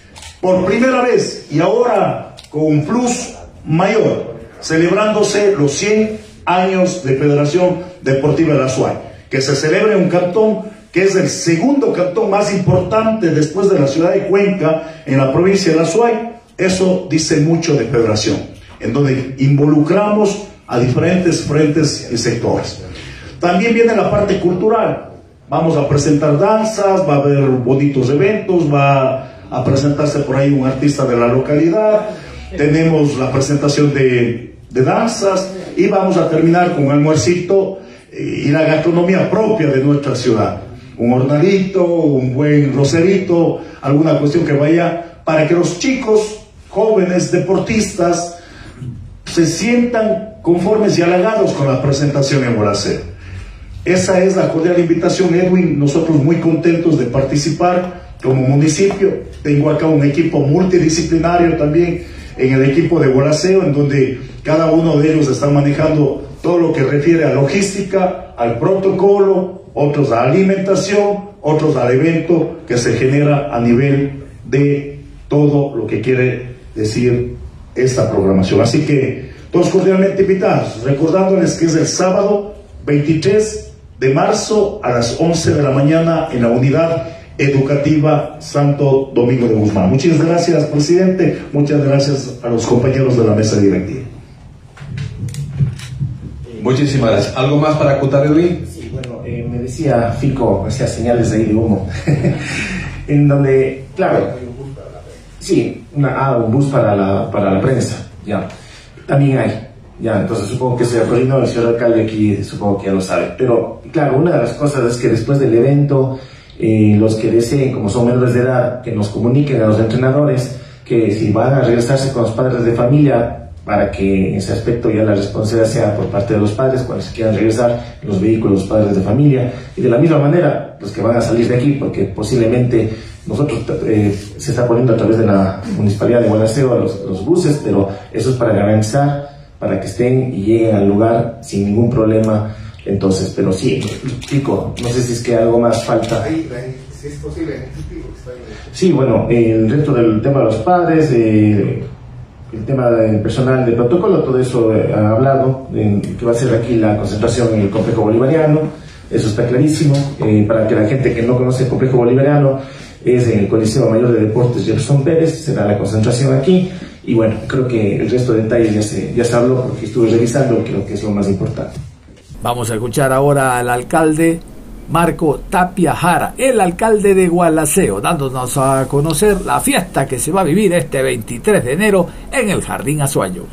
Por primera vez y ahora con un plus mayor, celebrándose los 100 años de Federación Deportiva de la SUAY, que se celebra en un cantón que es el segundo cantón más importante después de la ciudad de Cuenca en la provincia de la SUAY. Eso dice mucho de federación, en donde involucramos a diferentes frentes y sectores. También viene la parte cultural. Vamos a presentar danzas, va a haber bonitos eventos, va a presentarse por ahí un artista de la localidad, tenemos la presentación de danzas y vamos a terminar con un almuercito y la gastronomía propia de nuestra ciudad. Un hornadito, un buen roserito, alguna cuestión que vaya para que los chicos, jóvenes, deportistas se sientan conformes y halagados con la presentación en Gualaceo. Esa es la cordial invitación, Edwin. Nosotros muy contentos de participar como municipio. Tengo acá un equipo multidisciplinario también en el equipo de Gualaceo, en donde cada uno de ellos está manejando todo lo que refiere a logística, al protocolo, otros a alimentación, otros al evento que se genera a nivel de todo lo que quiere decir esta programación. Así que todos cordialmente invitados, recordándoles que es el sábado 23 de marzo a las 11 de la mañana en la Unidad Educativa Santo Domingo de Guzmán. Muchas gracias, presidente. Muchas gracias a los compañeros de la mesa directiva. Muchísimas gracias. ¿Algo más para acotar, Edwin? Sí, bueno, me decía Fico, hacía señales ahí de humo, en donde, claro, sí, un bus para la prensa, ya, también hay, ya, entonces supongo que el señor alcalde aquí supongo que ya lo sabe, pero claro, una de las cosas es que después del evento, los que deseen, como son menores de edad, que nos comuniquen a los entrenadores que si van a regresarse con los padres de familia, para que en ese aspecto ya la responsabilidad sea por parte de los padres cuando se quieran regresar en los vehículos, los padres de familia, y de la misma manera los que van a salir de aquí, porque posiblemente nosotros se está poniendo a través de la Municipalidad de Gualaceo los buses, pero eso es para garantizar, para que estén y lleguen al lugar sin ningún problema. Entonces, pero sí, Chico, no sé si es que algo más falta. Ahí, Si es posible, en efectivo. Sí, bueno, el resto del tema de los padres, el tema del personal de protocolo, todo eso ha hablado, que va a ser aquí la concentración en el complejo bolivariano, eso está clarísimo. Para que la gente que no conoce el complejo bolivariano, es en el Coliseo Mayor de Deportes Jefferson Pérez, será la concentración aquí. Y bueno, creo que el resto de detalles ya se habló porque estuve revisando, creo que es lo más importante. Vamos a escuchar ahora al alcalde Marco Tapia Jara, el alcalde de Gualaceo, dándonos a conocer la fiesta que se va a vivir este 23 de enero en el Jardín Azuayo.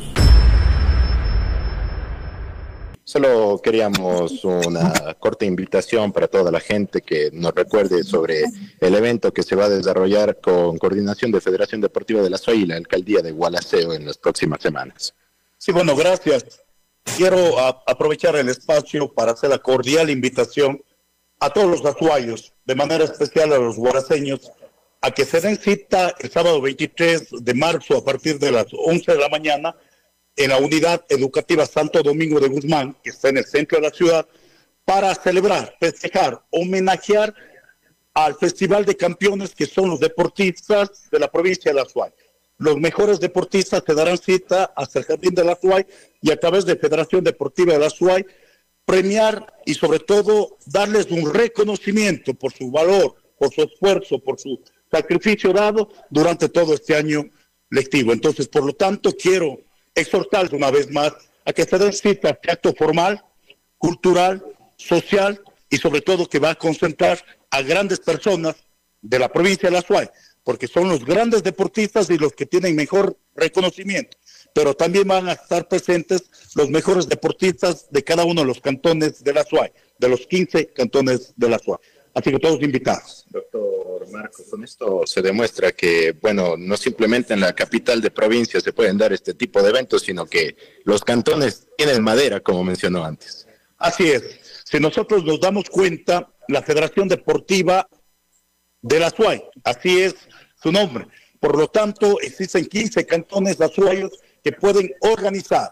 Solo queríamos una corta invitación para toda la gente que nos recuerde sobre el evento que se va a desarrollar con coordinación de Federación Deportiva de la SUAY y la Alcaldía de Gualaceo en las próximas semanas. Sí, bueno, gracias. Quiero aprovechar el espacio para hacer la cordial invitación a todos los azuayos, de manera especial a los guaraceños, a que se den cita el sábado 23 de marzo a partir de las 11 de la mañana en la Unidad Educativa Santo Domingo de Guzmán, que está en el centro de la ciudad, para celebrar, festejar, homenajear al Festival de Campeones, que son los deportistas de la provincia de la SUAY. Los mejores deportistas se darán cita hasta el Jardín de la SUAY y a través de Federación Deportiva de la SUAY premiar y sobre todo darles un reconocimiento por su valor, por su esfuerzo, por su sacrificio dado durante todo este año lectivo. Entonces, por lo tanto, quiero exhortarles una vez más a que se den cita a este acto formal, cultural, social y sobre todo que va a concentrar a grandes personas de la provincia de la SUAY, porque son los grandes deportistas y los que tienen mejor reconocimiento, pero también van a estar presentes los mejores deportistas de cada uno de los cantones de la SUAY, de los 15 cantones de la SUAY. Así que todos invitados. Doctor Marco, con esto se demuestra que, bueno, no simplemente en la capital de provincia se pueden dar este tipo de eventos, sino que los cantones tienen madera, como mencionó antes. Así es. Si nosotros nos damos cuenta, la Federación Deportiva de la SUAY, así es su nombre. Por lo tanto, existen 15 cantones azuayos que pueden organizar,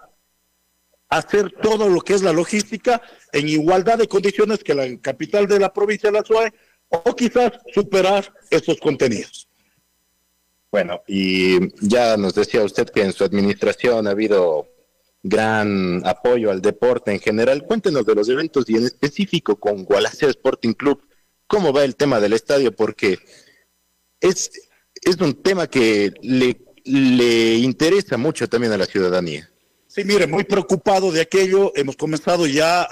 hacer todo lo que es la logística en igualdad de condiciones que la capital de la provincia de la SUAY, o quizás superar estos contenidos. Bueno, y ya nos decía usted que en su administración ha habido gran apoyo al deporte en general. Cuéntenos de los eventos y en específico con Gualaceo Sporting Club. ¿Cómo va el tema del estadio? Porque es un tema que le interesa mucho también a la ciudadanía. Sí, mire, muy preocupado de aquello. Hemos comenzado ya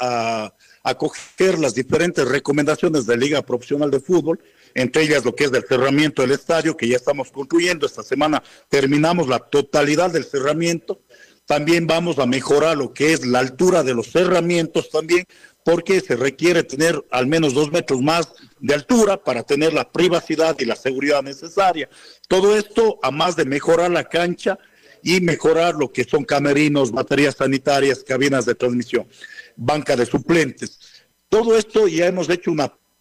a coger las diferentes recomendaciones de la Liga Profesional de Fútbol, entre ellas lo que es del cerramiento del estadio, que ya estamos concluyendo. Esta semana terminamos la totalidad del cerramiento. También vamos a mejorar lo que es la altura de los cerramientos también, porque se requiere tener al menos 2 metros más de altura para tener la privacidad y la seguridad necesaria. Todo esto, a más de mejorar la cancha y mejorar lo que son camerinos, baterías sanitarias, cabinas de transmisión, banca de suplentes. Todo esto ya hemos hecho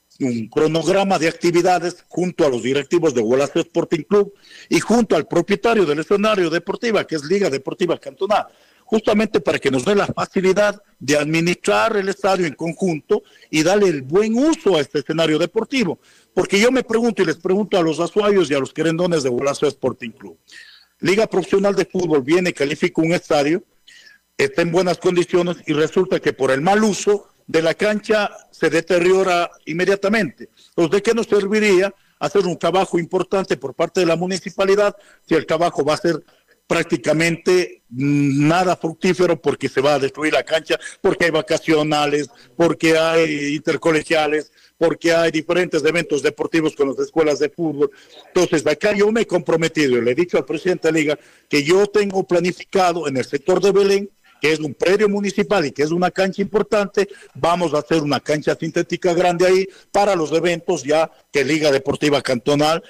un cronograma de actividades junto a los directivos de Gualaceo Sporting Club y junto al propietario del escenario deportiva, que es Liga Deportiva Cantonal, justamente para que nos dé la facilidad de administrar el estadio en conjunto y darle el buen uso a este escenario deportivo. Porque yo me pregunto y les pregunto a los azuayos y a los querendones de Gualaceo Sporting Club. Liga Profesional de Fútbol viene, califica un estadio, está en buenas condiciones y resulta que por el mal uso de la cancha se deteriora inmediatamente. Entonces, ¿de qué nos serviría hacer un trabajo importante por parte de la municipalidad si el trabajo va a ser prácticamente nada fructífero porque se va a destruir la cancha, porque hay vacacionales, porque hay intercolegiales, porque hay diferentes eventos deportivos con las escuelas de fútbol? Entonces, acá yo me he comprometido y le he dicho al presidente de la Liga que yo tengo planificado en el sector de Belén, que es un predio municipal y que es una cancha importante, vamos a hacer una cancha sintética grande ahí para los eventos ya que Liga Deportiva Cantonal,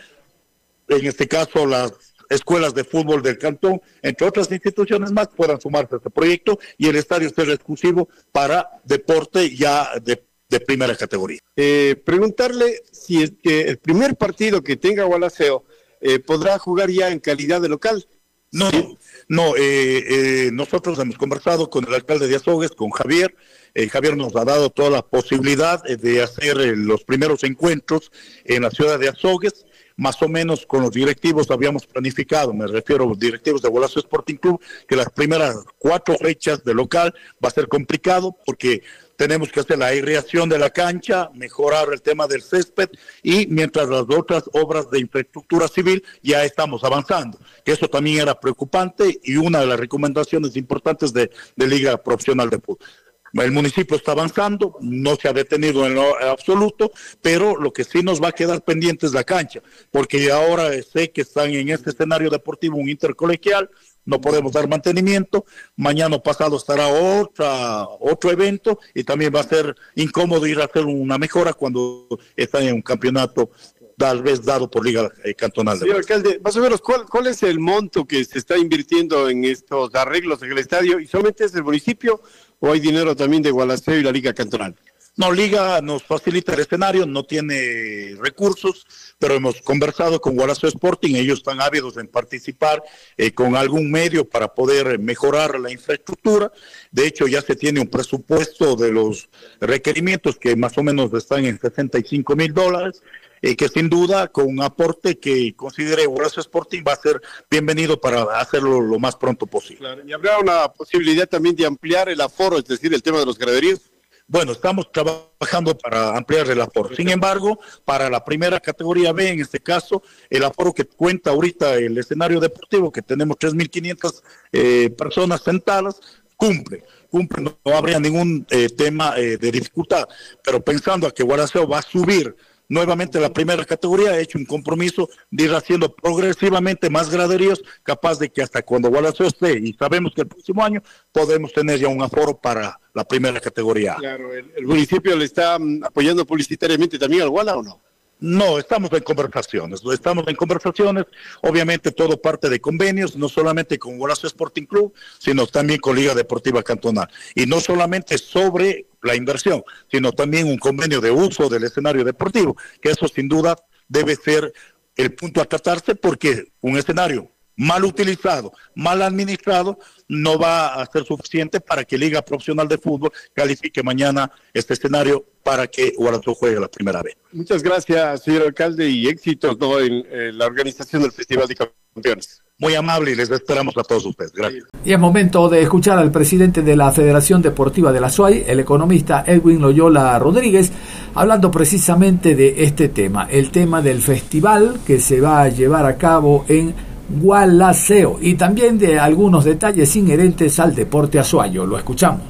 en este caso las escuelas de fútbol del cantón, entre otras instituciones más, puedan sumarse a este proyecto y el estadio será exclusivo para deporte ya de primera categoría. Preguntarle si es que el primer partido que tenga Gualaceo podrá jugar ya en calidad de local. Nosotros hemos conversado con el alcalde de Azogues, con Javier. Javier nos ha dado toda la posibilidad de hacer los primeros encuentros en la ciudad de Azogues. Más o menos con los directivos habíamos planificado, me refiero a los directivos de Gualaceo Sporting Club, que las primeras 4 fechas de local va a ser complicado porque tenemos que hacer la aireación de la cancha, mejorar el tema del césped y mientras las otras obras de infraestructura civil ya estamos avanzando. Que eso también era preocupante y una de las recomendaciones importantes de Liga Profesional de Fútbol. El municipio está avanzando, no se ha detenido en lo absoluto, pero lo que sí nos va a quedar pendiente es la cancha, porque ahora sé que están en este escenario deportivo un intercolegial, no podemos dar mantenimiento, mañana pasado estará otro evento y también va a ser incómodo ir a hacer una mejora cuando está en un campeonato tal vez dado por Liga Cantonal. Señor alcalde, más o menos, ¿cuál es el monto que se está invirtiendo en estos arreglos en el estadio? ¿Y solamente es el municipio o hay dinero también de Gualaceo y la Liga Cantonal? No, Liga nos facilita el escenario, no tiene recursos, pero hemos conversado con Gualaceo Sporting, ellos están ávidos en participar con algún medio para poder mejorar la infraestructura. De hecho, ya se tiene un presupuesto de los requerimientos que más o menos están en $65,000. Que sin duda con un aporte que considere Gualaceo Sporting va a ser bienvenido para hacerlo lo más pronto posible. Claro. ¿Y habrá una posibilidad también de ampliar el aforo, es decir, el tema de los graderíos? Bueno, estamos trabajando para ampliar el aforo. Sin embargo, para la primera categoría B, en este caso, el aforo que cuenta ahorita el escenario deportivo, que tenemos 3.500 personas sentadas, cumple, no habría ningún tema de dificultad. Pero pensando a que Gualaceo va a subir nuevamente la primera categoría, ha hecho un compromiso de ir haciendo progresivamente más graderíos, capaz de que hasta cuando Gualaceo esté, y sabemos que el próximo año podemos tener ya un aforo para la primera categoría. Claro, ¿el municipio le está apoyando publicitariamente también al Guala o no? No, estamos en conversaciones, obviamente todo parte de convenios, no solamente con Gualaceo Sporting Club, sino también con Liga Deportiva Cantonal, y no solamente sobre la inversión, sino también un convenio de uso del escenario deportivo, que eso sin duda debe ser el punto a tratarse, porque un escenario mal utilizado, mal administrado, no va a ser suficiente para que Liga Profesional de Fútbol califique mañana este escenario para que Gualaceo juegue la primera vez. Muchas gracias, señor alcalde, y éxitos en la organización del Festival de Campeones. Muy amable y les esperamos a todos ustedes. Gracias. Y es momento de escuchar al presidente de la Federación Deportiva de la SUAY, el economista Edwin Loyola Rodríguez, hablando precisamente de este tema, el tema del festival que se va a llevar a cabo en Gualaceo y también de algunos detalles inherentes al deporte azuayo. Lo escuchamos.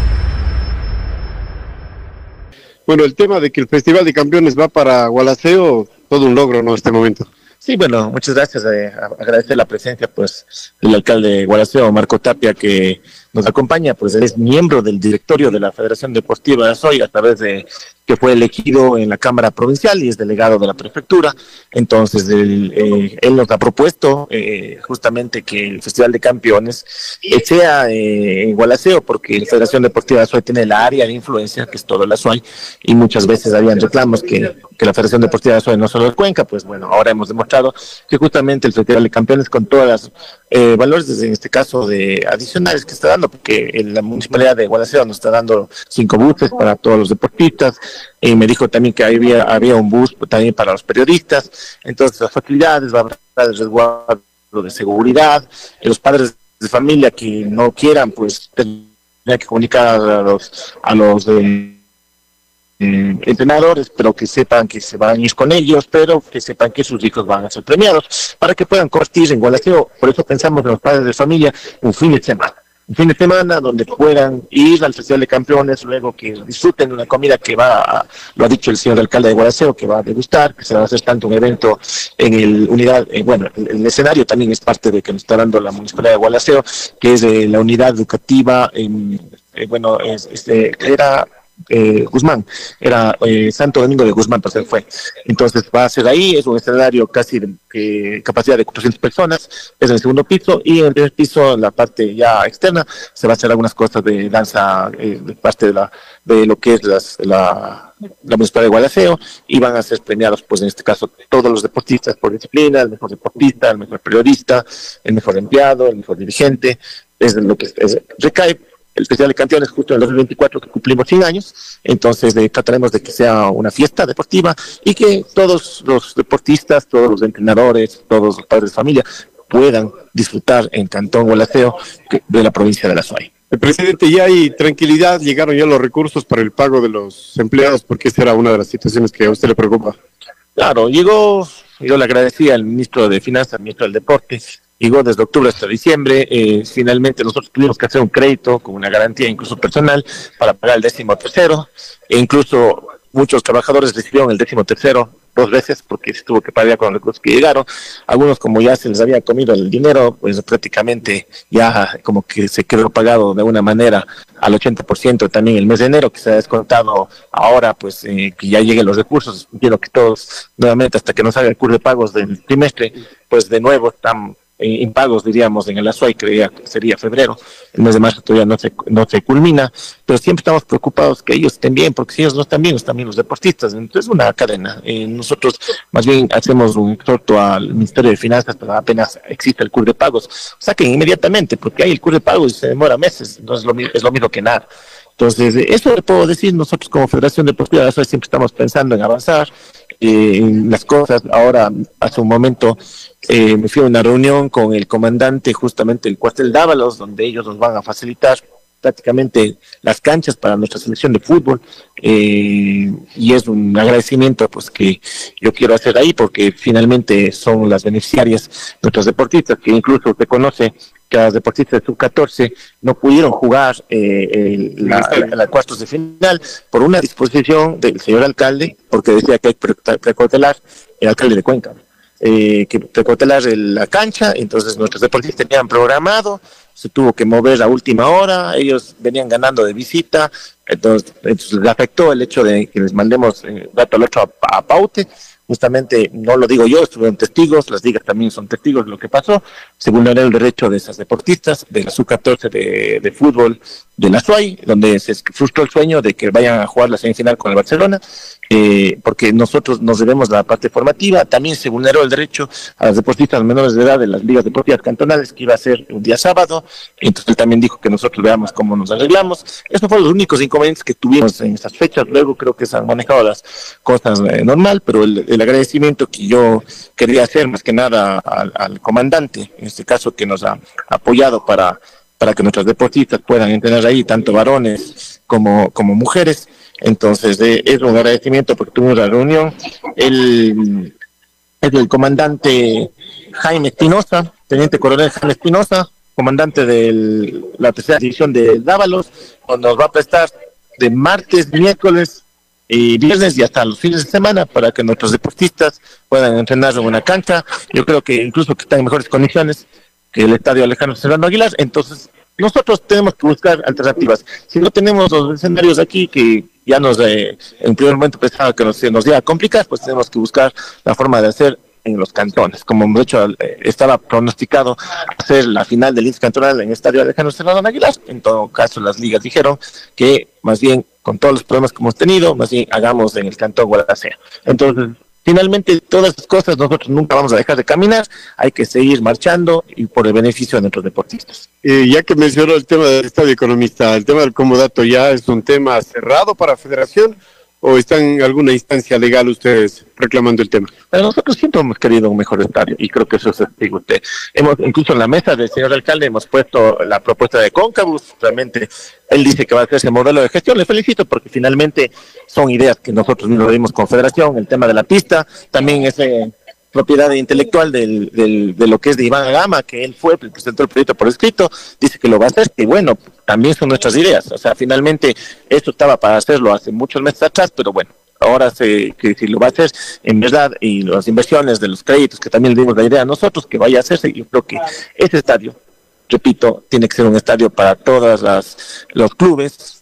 Bueno, el tema de que el Festival de Campeones va para Gualaceo, todo un logro, ¿no?, este momento. Sí, bueno, muchas gracias. Agradecer la presencia, pues, del alcalde de Gualaceo, Marco Tapia, que nos acompaña, pues él es miembro del directorio de la Federación Deportiva de Azoy, a través de que fue elegido en la Cámara Provincial y es delegado de la prefectura. Entonces, él nos ha propuesto justamente que el Festival de Campeones sea en Gualaceo, porque la Federación Deportiva de Azoy tiene la área de influencia, que es todo el Azoy, y muchas veces habían reclamos que la Federación Deportiva de Azoy no solo es Cuenca. Pues bueno, ahora hemos demostrado que justamente el Festival de Campeones, con todas las valores, en este caso de adicionales que está dando, porque la Municipalidad de Gualaceo nos está dando 5 buses para todos los deportistas, y me dijo también que había un bus también para los periodistas. Entonces las facilidades, va a haber el resguardo de seguridad, los padres de familia que no quieran, pues tendrían que comunicar a los entrenadores, pero que sepan que se van a ir con ellos, pero que sepan que sus hijos van a ser premiados, para que puedan compartir en Gualaceo. Por eso pensamos en los padres de familia un fin de semana donde puedan ir al Festival de Campeones, luego que disfruten de una comida que lo ha dicho el señor alcalde de Gualaceo, que va a degustar, que se va a hacer tanto un evento en el escenario también es parte de que nos está dando la Municipalidad de Gualaceo, que es la unidad educativa, Guzmán, era Santo Domingo de Guzmán, pues él fue. Entonces va a ser ahí, es un escenario casi de capacidad de 400 personas, es en el segundo piso, y en el primer piso, en la parte ya externa, se va a hacer algunas cosas de danza, de parte de lo que es la Municipalidad de Gualaceo, y van a ser premiados, pues en este caso, todos los deportistas por disciplina, el mejor deportista, el mejor periodista, el mejor empleado, el mejor dirigente, es lo que recae el Festival de Campeones justo en el 2024, que cumplimos 100 años, entonces trataremos de que sea una fiesta deportiva y que todos los deportistas, todos los entrenadores, todos los padres de familia puedan disfrutar en Cantón Gualaceo de la provincia de La Suay. El presidente, ya hay tranquilidad, llegaron ya los recursos para el pago de los empleados, porque esa era una de las situaciones que a usted le preocupa. Claro, yo le agradecí al ministro de Finanzas, al ministro del Deporte. Llegó desde octubre hasta diciembre. Finalmente nosotros tuvimos que hacer un crédito con una garantía incluso personal para pagar el 13º, e incluso muchos trabajadores recibieron el 13º 2 veces porque se tuvo que pagar con los recursos que llegaron. Algunos, como ya se les había comido el dinero, pues prácticamente ya como que se quedó pagado de una manera al 80% también el mes de enero, que se ha descontado ahora, pues que ya lleguen los recursos. Quiero que todos nuevamente, hasta que nos haga el curso de pagos del trimestre, pues de nuevo están impagos, diríamos, en el Azuay, que sería febrero. El mes de marzo todavía no se culmina, pero siempre estamos preocupados que ellos estén bien, porque si ellos no están bien, están bien los deportistas. Entonces es una cadena. Nosotros más bien hacemos un exhorto al Ministerio de Finanzas, pero apenas existe el curso de pagos, saquen inmediatamente, porque hay el curso de pagos y se demora meses, no es lo mismo que nada. Entonces, eso le puedo decir. Nosotros como Federación Deportiva de la Suay siempre estamos pensando en avanzar en las cosas. Ahora, hace un momento, me fui a una reunión con el comandante justamente del cuartel Dávalos, donde ellos nos van a facilitar prácticamente las canchas para nuestra selección de fútbol, y es un agradecimiento pues que yo quiero hacer ahí, porque finalmente son las beneficiarias nuestros deportistas, que incluso se conoce que las deportistas de sub-14 no pudieron jugar la cuartos de final por una disposición del señor alcalde, porque decía que hay que precautelar, el alcalde de Cuenca, que precautelar la cancha. Entonces nuestros deportistas tenían programado, se tuvo que mover a última hora, ellos venían ganando de visita, entonces les afectó el hecho de que les mandemos rato al otro a Paute. Justamente, no lo digo yo, estuvieron testigos, las ligas también son testigos de lo que pasó. Se vulneró el derecho de esas deportistas de la sub-14 de fútbol de la Suay, donde se frustró el sueño de que vayan a jugar la semifinal con el Barcelona, porque nosotros nos debemos la parte formativa. También se vulneró el derecho a las deportistas menores de edad de las ligas deportivas cantonales, que iba a ser un día sábado. Entonces él también dijo que nosotros veamos cómo nos arreglamos. Esos fueron los únicos inconvenientes que tuvimos en estas fechas. Luego creo que se han manejado las cosas normal, pero el agradecimiento que yo quería hacer más que nada al comandante, en este caso, que nos ha apoyado para que nuestros deportistas puedan entrenar ahí, tanto varones como mujeres. Entonces es un agradecimiento porque tuvimos la reunión. El comandante Jaime Espinosa, teniente coronel Jaime Espinosa, comandante de la tercera división de Dávalos, nos va a prestar de martes, miércoles y viernes y hasta los fines de semana para que nuestros deportistas puedan entrenar en una cancha. Yo creo que incluso que están en mejores condiciones que el estadio Alejandro Serrano Aguilar. Entonces nosotros tenemos que buscar alternativas. Si no tenemos los escenarios aquí, que ya en primer momento pensaba que nos iba a complicar, pues tenemos que buscar la forma de hacer en los cantones. Como de hecho estaba pronosticado hacer la final del intercantonal en el estadio Alejandro Serrano Aguilar. En todo caso, las ligas dijeron que más bien, con todos los problemas que hemos tenido, más bien hagamos en el cantón Gualaceo. Entonces, finalmente, todas esas cosas nosotros nunca vamos a dejar de caminar, hay que seguir marchando y por el beneficio de nuestros deportistas. Ya que mencionó el tema del estadio, economista, ¿el tema del comodato ya es un tema cerrado para Federación o están en alguna instancia legal ustedes reclamando el tema? Pero nosotros siempre hemos querido un mejor estadio y creo que eso se dice usted. Incluso en la mesa del señor alcalde hemos puesto la propuesta de Cóncavus. Realmente él dice que va a hacer ese modelo de gestión. Le felicito porque finalmente son ideas que nosotros mismos vimos con Federación. El tema de la pista también es propiedad intelectual de lo que es de Iván Agama, que él fue, presentó el proyecto por escrito, dice que lo va a hacer, y bueno, también son nuestras ideas. O sea, finalmente esto estaba para hacerlo hace muchos meses atrás, pero bueno, ahora que si lo va a hacer en verdad, y las inversiones de los créditos, que también le dimos la idea a nosotros, que vaya a hacerse. Yo creo que ese estadio, repito, tiene que ser un estadio para todas los clubes,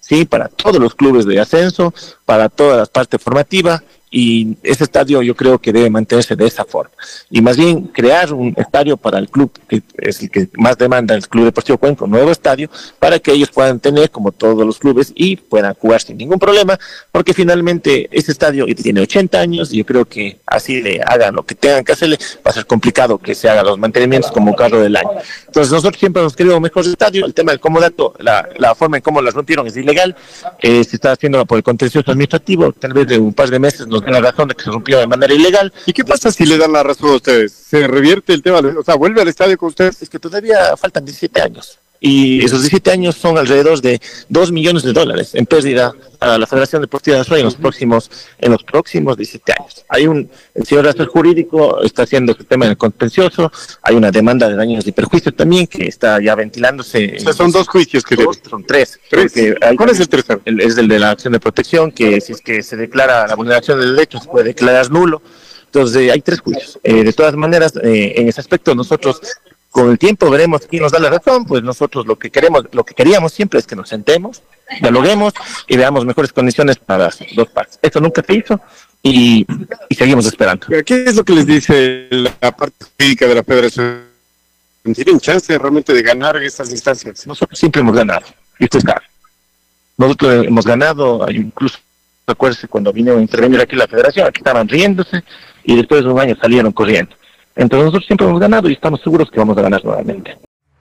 ¿sí? Para todos los clubes de ascenso, para toda la parte formativa, y ese estadio yo creo que debe mantenerse de esa forma. Y más bien crear un estadio para el club, que es el que más demanda el Club Deportivo Cuenca, un nuevo estadio, para que ellos puedan tener, como todos los clubes, y puedan jugar sin ningún problema, porque finalmente ese estadio tiene 80 años, y yo creo que así le hagan lo que tengan que hacerle, va a ser complicado que se hagan los mantenimientos como carro del año. Entonces nosotros siempre hemos querido un mejor estadio. El tema del comodato, la forma en cómo las rompieron es ilegal, se está haciendo por el contencioso administrativo, tal vez de un par de meses nos den la razón de que se rompió de manera ilegal. ¿Y qué pasa si le dan la razón a ustedes? ¿Se revierte el tema? O sea, ¿vuelve al estadio con ustedes? Es que todavía faltan 17 años. Y esos 17 años son alrededor de $2 millones en pérdida a la Federación Deportiva de Azuay en los próximos 17 años. El señor asesor jurídico está haciendo este tema en el contencioso, hay una demanda de daños y perjuicios también que está ya ventilándose. O sea, son 2 juicios que son 3. ¿Cuál es el tercero? Es el de la acción de protección, que si es que se declara la vulneración del derecho se puede declarar nulo. Entonces hay 3 juicios. De todas maneras, en ese aspecto nosotros con el tiempo veremos quién nos da la razón. Pues nosotros lo que queríamos siempre es que nos sentemos, dialoguemos y veamos mejores condiciones para las 2 partes. Eso nunca se hizo y seguimos esperando. ¿Qué es lo que les dice la parte jurídica de la Federación? ¿Tienen chance realmente de ganar estas instancias? Nosotros siempre hemos ganado, y usted sabe. Nosotros hemos ganado, incluso, acuérdese, cuando vinieron a intervenir aquí la Federación, aquí estaban riéndose y después de un año salieron corriendo. Entonces nosotros siempre hemos ganado y estamos seguros que vamos a ganar nuevamente.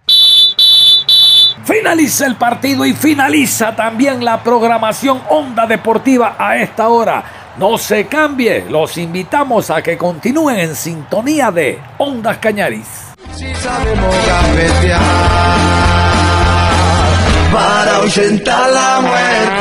Finaliza el partido y finaliza también la programación Onda Deportiva a esta hora. No se cambie, los invitamos a que continúen en sintonía de Ondas Cañaris. Si sabemos gambetear para ahuyentar la muerte.